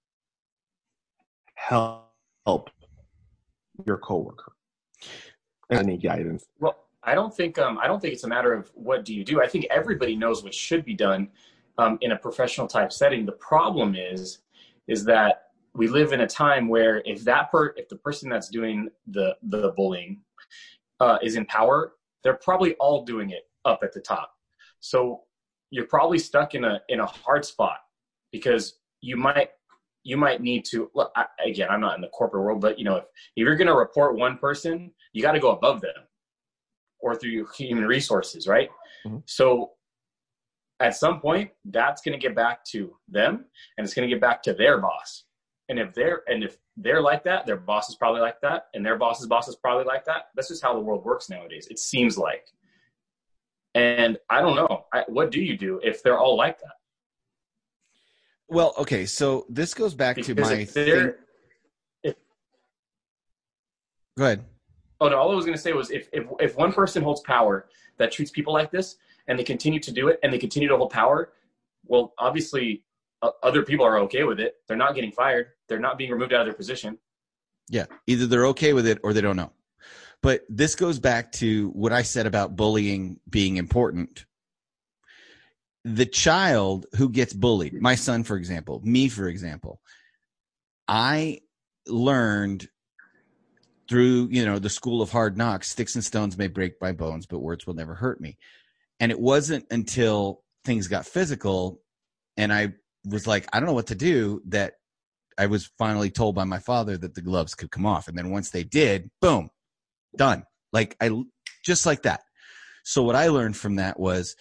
help help your coworker? Any guidance? Well, I don't think um, I don't think it's a matter of what do you do. I think everybody knows what should be done um, in a professional type setting. The problem is, is that we live in a time where if that per if the person that's doing the the bullying uh, is in power, they're probably all doing it up at the top. So you're probably stuck in a in a hard spot because you might you might need to. Look, I, again, I'm not in the corporate world, but you know, if, if you're going to report one person, you got to go above them or through human resources, right? Mm-hmm. So at some point, that's going to get back to them, and it's going to get back to their boss. And if they're and if they're like that, their boss is probably like that, and their boss's boss is probably like that. That's just how the world works nowadays. It seems like. And I don't know. I, what do you do if they're all like that? Well, okay, so this goes back to Because my if they're, thing. if, Go ahead. oh no, all I was going to say was if, if if one person holds power that treats people like this, and they continue to do it, and they continue to hold power, well, obviously uh, other people are okay with it. They're not getting fired. They're not being removed out of their position. Yeah, either they're okay with it or they don't know. But this goes back to what I said about bullying being important. The child who gets bullied, my son, for example, me, for example, I learned through, you know, the school of hard knocks, sticks and stones may break my bones, but words will never hurt me. And it wasn't until things got physical and I was like, I don't know what to do, that I was finally told by my father that the gloves could come off. And then once they did, boom, done. Like I, just like that. So what I learned from that was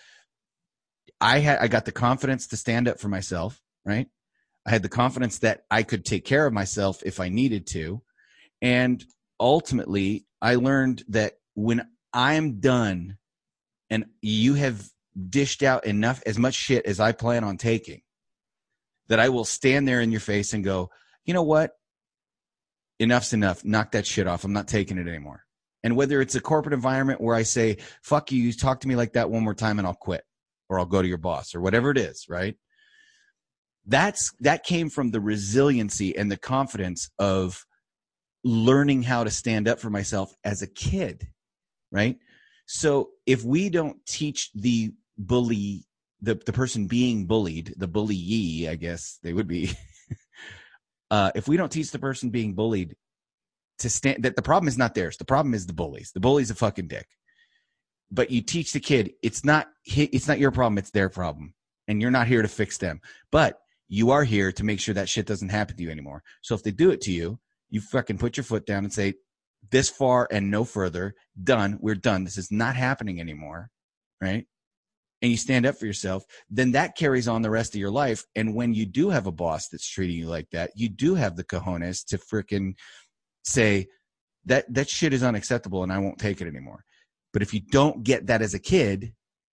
I had, I got the confidence to stand up for myself, right? I had the confidence that I could take care of myself if I needed to. And ultimately I learned that when I'm done and you have dished out enough, as much shit as I plan on taking, that I will stand there in your face and go, you know what? Enough's enough. Knock that shit off. I'm not taking it anymore. And whether it's a corporate environment where I say, fuck you, you talk to me like that one more time and I'll quit, or I'll go to your boss, or whatever it is, right? That's, that came from the resiliency and the confidence of learning how to stand up for myself as a kid, right? So if we don't teach the bully, the, the person being bullied, the bullyee, I guess they would be, uh, if we don't teach the person being bullied to stand, that the problem is not theirs. The problem is the bullies. The bully's a fucking dick. But you teach the kid, it's not, it's not your problem, it's their problem. And you're not here to fix them. But you are here to make sure that shit doesn't happen to you anymore. So if they do it to you, you fucking put your foot down and say, this far and no further, done, we're done. This is not happening anymore, right? And you stand up for yourself, then that carries on the rest of your life. And when you do have a boss that's treating you like that, you do have the cojones to freaking say, that, that shit is unacceptable and I won't take it anymore. But if you don't get that as a kid,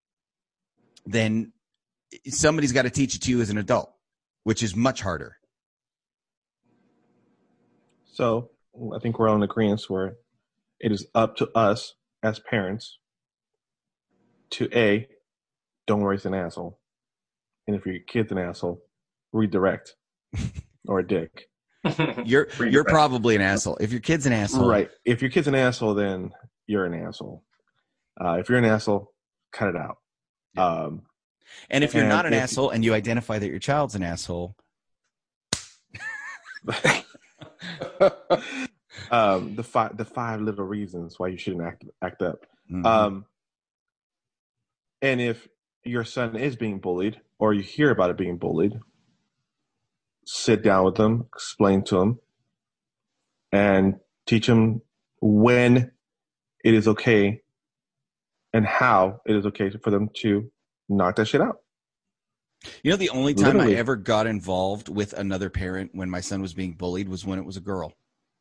then somebody's got to teach it to you as an adult, which is much harder. So I think we're all in agreement where it is up to us as parents to A, don't raise an asshole. And if your kid's an asshole, redirect or a dick. you're you're probably an asshole. If your kid's an asshole, right? If your kid's an asshole, then you're an asshole. Uh, if you're an asshole, cut it out. Yeah. Um, and if you're and not an if, asshole and you identify that your child's an asshole, um, the five the five little reasons why you shouldn't act act up. mm-hmm. Um, and if your son is being bullied, or you hear about it being bullied, sit down with them, explain to them, and teach them when it is okay and how it is okay for them to knock that shit out. You know, the only time Literally. I ever got involved with another parent when my son was being bullied was when it was a girl.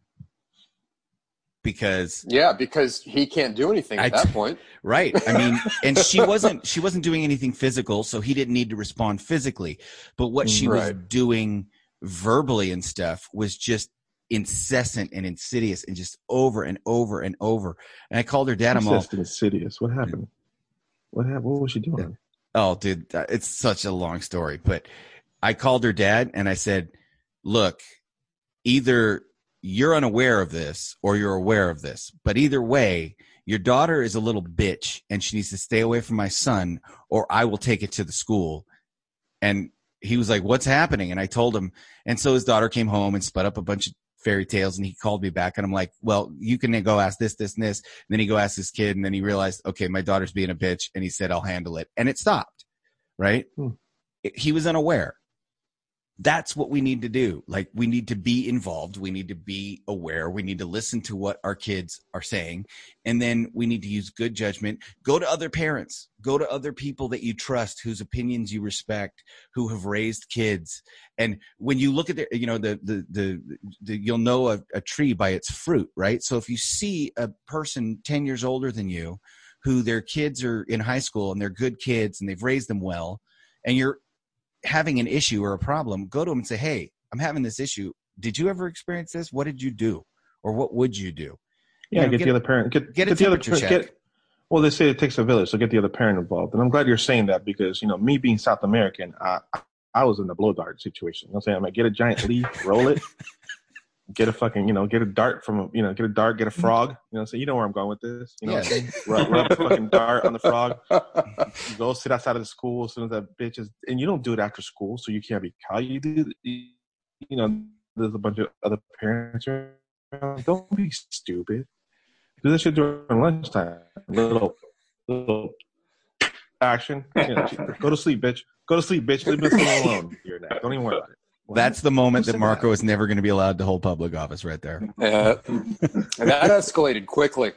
Because yeah, because he can't do anything at I, that point. Right. I mean, and she wasn't she wasn't doing anything physical, so he didn't need to respond physically. But what she Right. was doing verbally and stuff was just incessant and insidious and just over and over and over. And I called her dad. I'm all Incessant, insidious. What happened? What happened? What was she doing? Oh, dude, it's such a long story. But I called her dad and I said, look, either you're unaware of this or you're aware of this. But either way, your daughter is a little bitch and she needs to stay away from my son or I will take it to the school. And he was like, what's happening? And I told him. And so his daughter came home and spun up a bunch of fairy tales and he called me back and I'm like, well, you can go ask this, this, and this. And then he go ask this kid and then he realized, okay, my daughter's being a bitch. And he said, I'll handle it. And it stopped. Right. Hmm. It, he was unaware. That's what we need to do. Like, we need to be involved. We need to be aware. We need to listen to what our kids are saying. And then we need to use good judgment. Go to other parents. Go to other people that you trust, whose opinions you respect, who have raised kids. And when you look at the, you know, the, the, the, the you'll know a, a tree by its fruit, right? So if you see a person ten years older than you, who their kids are in high school and they're good kids and they've raised them well, and you're having an issue or a problem, go to them and say, hey, I'm having this issue. Did you ever experience this? What did you do? Or what would you do? Yeah, you know, get, get the other parent. Get, get, get a the other temperature check. Get, well, they say it takes a village, so get the other parent involved. And I'm glad you're saying that because, you know, me being South American, I, I was in the blow dart situation. You know what I'm saying? I'm like, get a giant leaf, roll it, get a fucking, you know, get a dart from, a, you know, get a dart, get a frog. You know what I'm saying? You know where I'm going with this. You know Yeah. what I'm saying? Rub, rub the fucking dart on the frog. You go sit outside of the school as soon as that bitch is, and you don't do it after school, so you can't be caught. You do, you, you know, there's a bunch of other parents around. Don't be stupid. Do this shit during lunchtime. Little, little action. You know, go to sleep, bitch. Go to sleep, bitch. Leave this one alone. You're not. Don't even worry about it. That's the moment Who that said Marco that? is never going to be allowed to hold public office right there. Yeah. And that escalated quickly.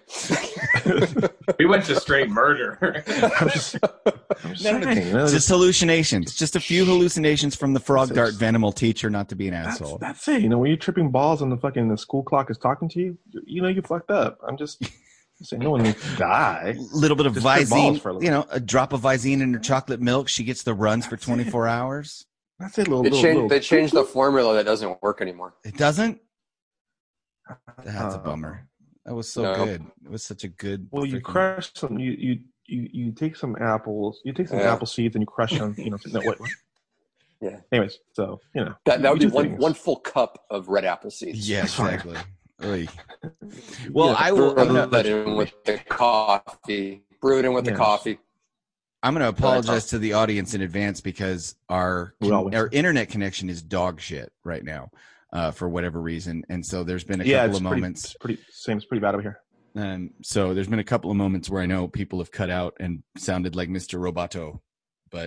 We went to straight murder. I'm just, I'm just No, no, no. saying, you know, Just hallucinations. Just a few hallucinations from the frog That's- dart venom will teach her not to be an that's, asshole. that's it. You know, when you're tripping balls and the fucking the school clock is talking to you, you, you know, you fucked up. I'm just saying, no one needs to die. A little bit of Just trip balls Visine, for a little- you know, a drop of Visine in her chocolate milk. She gets the runs for That's it. twenty-four hours. That's it. Little, They little, changed, little, they changed the formula that doesn't work anymore. It doesn't? That's a Uh, bummer. That was so No. good. It was such a good. Well, you freaking- crush some. You you you you take some apples. You take some Yeah. apple seeds and you crush them. You know. No, wait, what? Yeah. Anyways, so you know That, that would you be do one, things. one full cup of red apple seeds. Yeah, That's fine. exactly. Oy. Well, Yeah, I will. I'm Brew gonna, that in with the coffee. Brew it in with the Yes. coffee. I'm going to apologize to the audience in advance because our We always- our internet connection is dog shit right now, uh, for whatever reason, and so there's been a Yeah, couple it's of pretty, moments. it's pretty same. It's pretty bad over here. Um, so there's been a couple of moments where I know people have cut out and sounded like Mister Roboto, but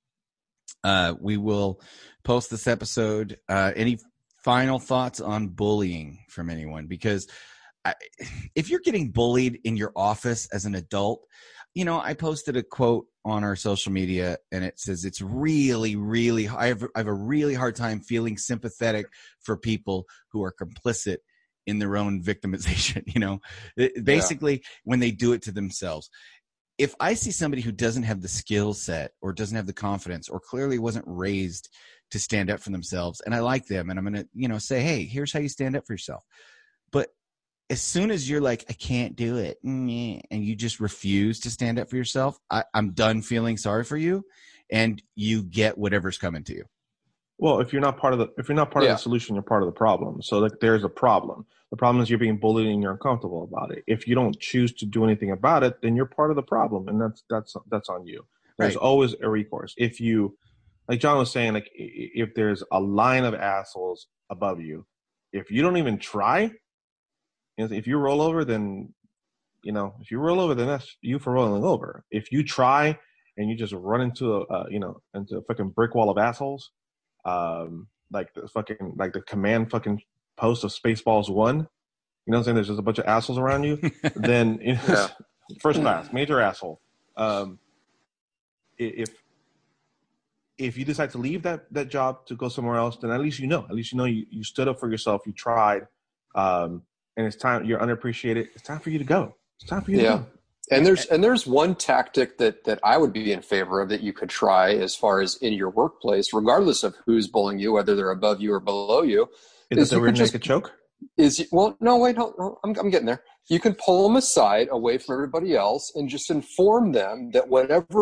uh, we will post this episode. Uh, any final thoughts on bullying from anyone? Because I, if you're getting bullied in your office as an adult, you know, I posted a quote on our social media and it says, it's really, really, I have, I have a really hard time feeling sympathetic for people who are complicit in their own victimization. You know, It- basically when they do it to themselves. If I see somebody who doesn't have the skill set or doesn't have the confidence or clearly wasn't raised to stand up for themselves, and I like them, and I'm going to, you know, say, hey, here's how you stand up for yourself. But as soon as you're like, I can't do it, and you just refuse to stand up for yourself, I, I'm done feeling sorry for you, and you get whatever's coming to you. Well, if you're not part of the if you're not part Yeah. of the solution, you're part of the problem. So like there's a problem. The problem is you're being bullied and you're uncomfortable about it. If you don't choose to do anything about it, then you're part of the problem, and that's that's that's on you. There's Right. always a recourse. If you, like John was saying, like i- if there's a line of assholes above you, if you don't even try, if you roll over, then you know if you roll over, then that's you for rolling over. If you try and you just run into a uh, you know into a fucking brick wall of assholes. Um, like the fucking like the command fucking post of Spaceballs one, you know what I'm saying? There's just a bunch of assholes around you. Then you know, Yeah. first class, major asshole. Um, i- if if you decide to leave that that job to go somewhere else, then at least you know. At least you know you, you stood up for yourself. You tried, um, and it's time. You're unappreciated. It's time for you to go. It's time for you Yeah. to go. And there's and there's one tactic that that I would be in favor of that you could try as far as in your workplace, regardless of who's bullying you, whether they're above you or below you. Is, Is it the you rear could just- naked choke? Is well, no, wait, no, no, I'm I'm getting there. You can pull them aside, away from everybody else, and just inform them that whatever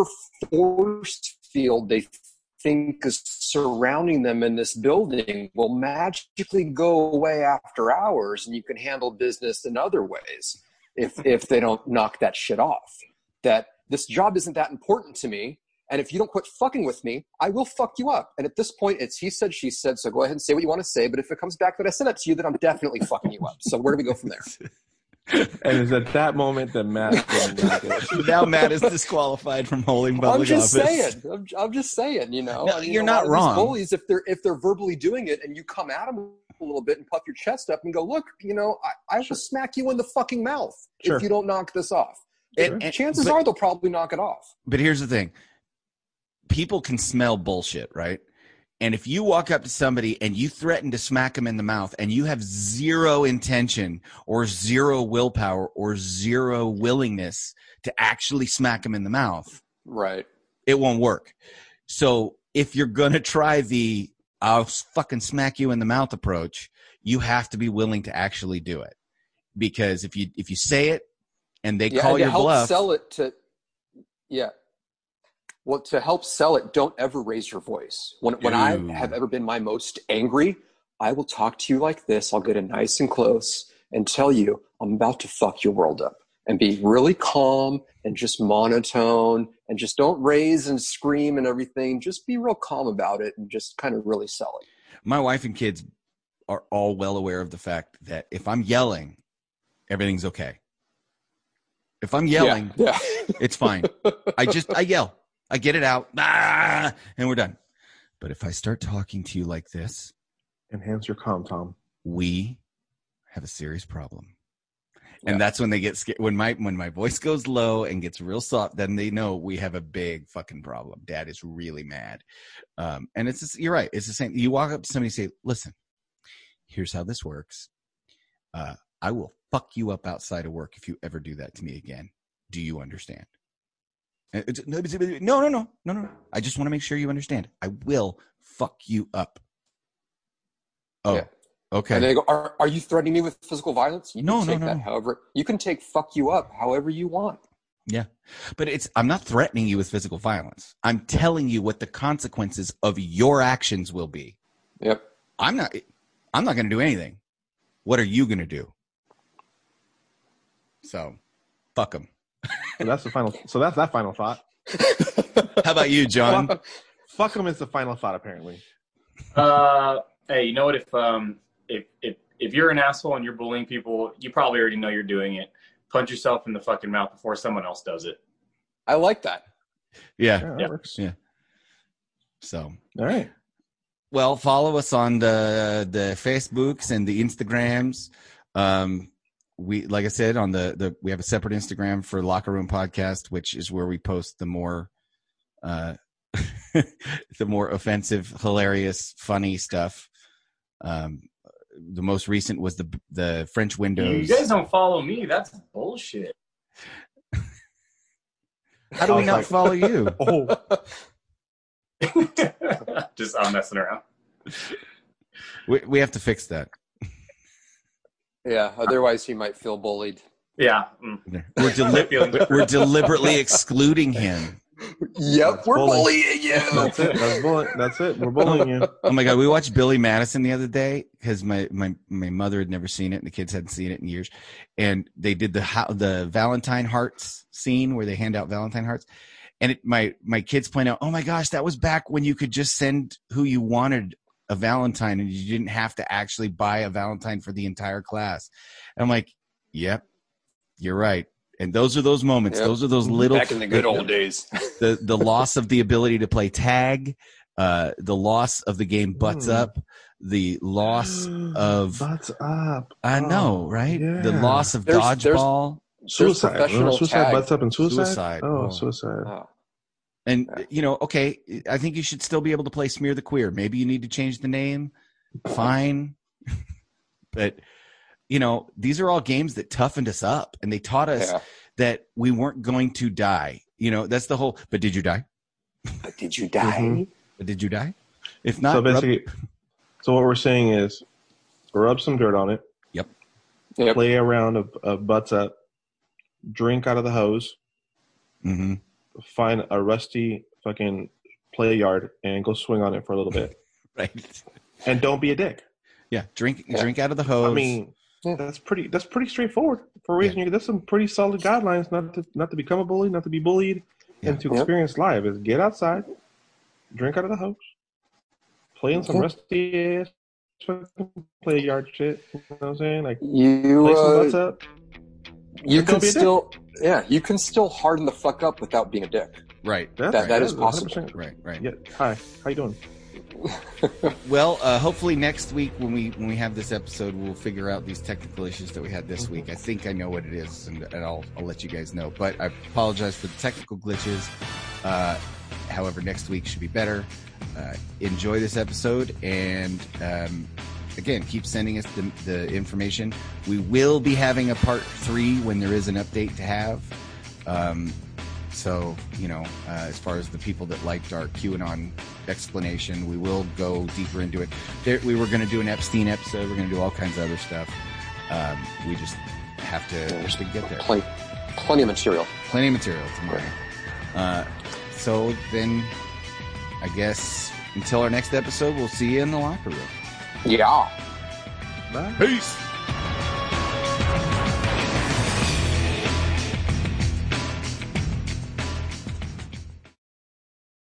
force field they think is surrounding them in this building will magically go away after hours, and you can handle business in other ways if if they don't knock that shit off. That this job isn't that important to me, and if you don't quit fucking with me, I will fuck you up. And at this point, it's he said, she said, so go ahead and say what you want to say, but if it comes back that I said that to you, then I'm definitely fucking you up. So where do we go from there? And it's at that moment that Matt. Now Matt is disqualified from holding public I'm just office. saying. I'm, I'm just saying, you know. No, I mean, you're a not lot of these wrong. bullies, if they're if they're verbally doing it and you come at them a little bit and puff your chest up and go, look, you know, I, I will smack you in the fucking mouth Sure. if you don't knock this off. And- And and- chances but- are they'll probably knock it off. But here's the thing. People can smell bullshit, right? And if you walk up to somebody and you threaten to smack them in the mouth and you have zero intention or zero willpower or zero willingness to actually smack them in the mouth, Right. it won't work. So if you're going to try the I'll fucking smack you in the mouth approach, you have to be willing to actually do it. Because if you if you say it and they Yeah, call and to your help bluff, sell it to yeah. Well, to help sell it, don't ever raise your voice. When when I Ooh. have ever been my most angry, I will talk to you like this. I'll get in nice and close and tell you I'm about to fuck your world up. And be really calm and just monotone and just don't raise and scream and everything. Just be real calm about it and just kind of really sell it. my wife and kids are all well aware of the fact that if I'm yelling, everything's okay. If I'm yelling, Yeah. it's fine. I just, I yell. I get it out. Ah, and we're done. But if I start talking to you like this, Enhance your calm, Tom. we have a serious problem. Yeah. And that's when they get scared. When my when my voice goes low and gets real soft, then they know we have a big fucking problem. Dad is really mad. Um, and it's just, you're right. It's the same. You walk up to somebody and say, "Listen, here's how this works. Uh, I will fuck you up outside of work if you ever do that to me again. Do you understand?" And it's, no, no, no, no, no. I just want to make sure you understand. I will fuck you up. Oh, Yeah. okay. And they go, are, are you threatening me with physical violence? You No, can no, take no, that no. however. You can take fuck you up however you want. Yeah. But it's, I'm not threatening you with physical violence. I'm telling you what the consequences of your actions will be. Yep. I'm not, I'm not going to do anything. What are you going to do? So fuck them. So that's the final. So that's that final thought. How about you, John? Fuck, fuck them is the final thought, apparently. Uh, hey, you know what? If um, if if if you're an asshole and you're bullying people, you probably already know you're doing it. Punch yourself in the fucking mouth before someone else does it. I like that. Yeah. Yeah, that Yeah. works. Yeah. So, All right. well, follow us on the the Facebooks and the Instagrams. Um, we, like I said, on the the we have a separate Instagram for Locker Room Podcast, which is where we post the more, uh, the more offensive, hilarious, funny stuff. Um, the most recent was the the French windows. You guys don't follow me. That's bullshit. How do we I was not like- follow you? Oh, Just I'm messing around. We we have to fix that. Yeah. Otherwise, he might feel bullied. Yeah. Mm. We're deli- we're deliberately excluding him. Yep, That's we're bullying. bullying you. That's it. That's bullying. That's it. We're bullying you. Oh my God, we watched Billy Madison the other day because my, my, my mother had never seen it and the kids hadn't seen it in years. And they did the how, the Valentine hearts scene where they hand out Valentine hearts. And it, my, my kids point out, oh my gosh, that was back when you could just send who you wanted a Valentine and you didn't have to actually buy a Valentine for the entire class. And I'm like, yep, you're right. And those are those moments. Yep. Those are those little Back in the good the, old days. the the loss of the ability to play tag, uh, the loss of the game Butts Mm. Up, the loss of Butts Up. I know, Oh, right? yeah. The loss of There's- dodgeball, Suicide. professional Suicide. tag. Butts Up and suicide. Suicide. Oh, Oh. suicide. Oh. and you know, okay, I think you should still be able to play Smear the Queer. Maybe you need to change the name. Fine, but you know, these are all games that toughened us up, and they taught us Yeah. that we weren't going to die. You know, that's the whole. But did you die? But did you die? Mhm. But did you die? If not, So rub- basically, so what we're saying is, rub some dirt on it. Yep. Yep. Play a round of, of Butts Up. Drink out of the hose. hmm Find a rusty fucking play yard and go swing on it for a little bit. right. And don't be a dick. Yeah, drink Yeah. drink out of the hose. I mean, Yeah. that's pretty. That's pretty straightforward for raising you. That's some pretty solid guidelines. Not to not to become a bully, not to be bullied, Yeah. and to Yep. experience life is get outside, drink out of the hose, play in some Okay. rusty ass fucking play yard shit. You know what I'm saying? Like You play some butts uh, up. you Don't can be a dick. still yeah you can still harden the fuck up without being a dick. right. That's that- that is one hundred possible. percent. Right. Right. Yeah. Hi. How you doing? Well, uh, hopefully next week when we when we have this episode, we'll figure out these technical issues that we had this week. I think I know what it is, and, and I'll I'll let you guys know. But I apologize for the technical glitches. Uh, however, next week should be better. Uh, enjoy this episode, and um, again, keep sending us the, the information. We will be having a part three when there is an update to have. Um, So, you know, uh, as far as the people that liked our QAnon explanation, we will go deeper into it. There, we were going to do an Epstein episode. We're going to do all kinds of other stuff. Um, we just have to, have to get there. Plenty, plenty of material. Plenty of material tomorrow. Uh, so then, I guess until our next episode, we'll see you in the locker room. Yeah. Bye. Peace.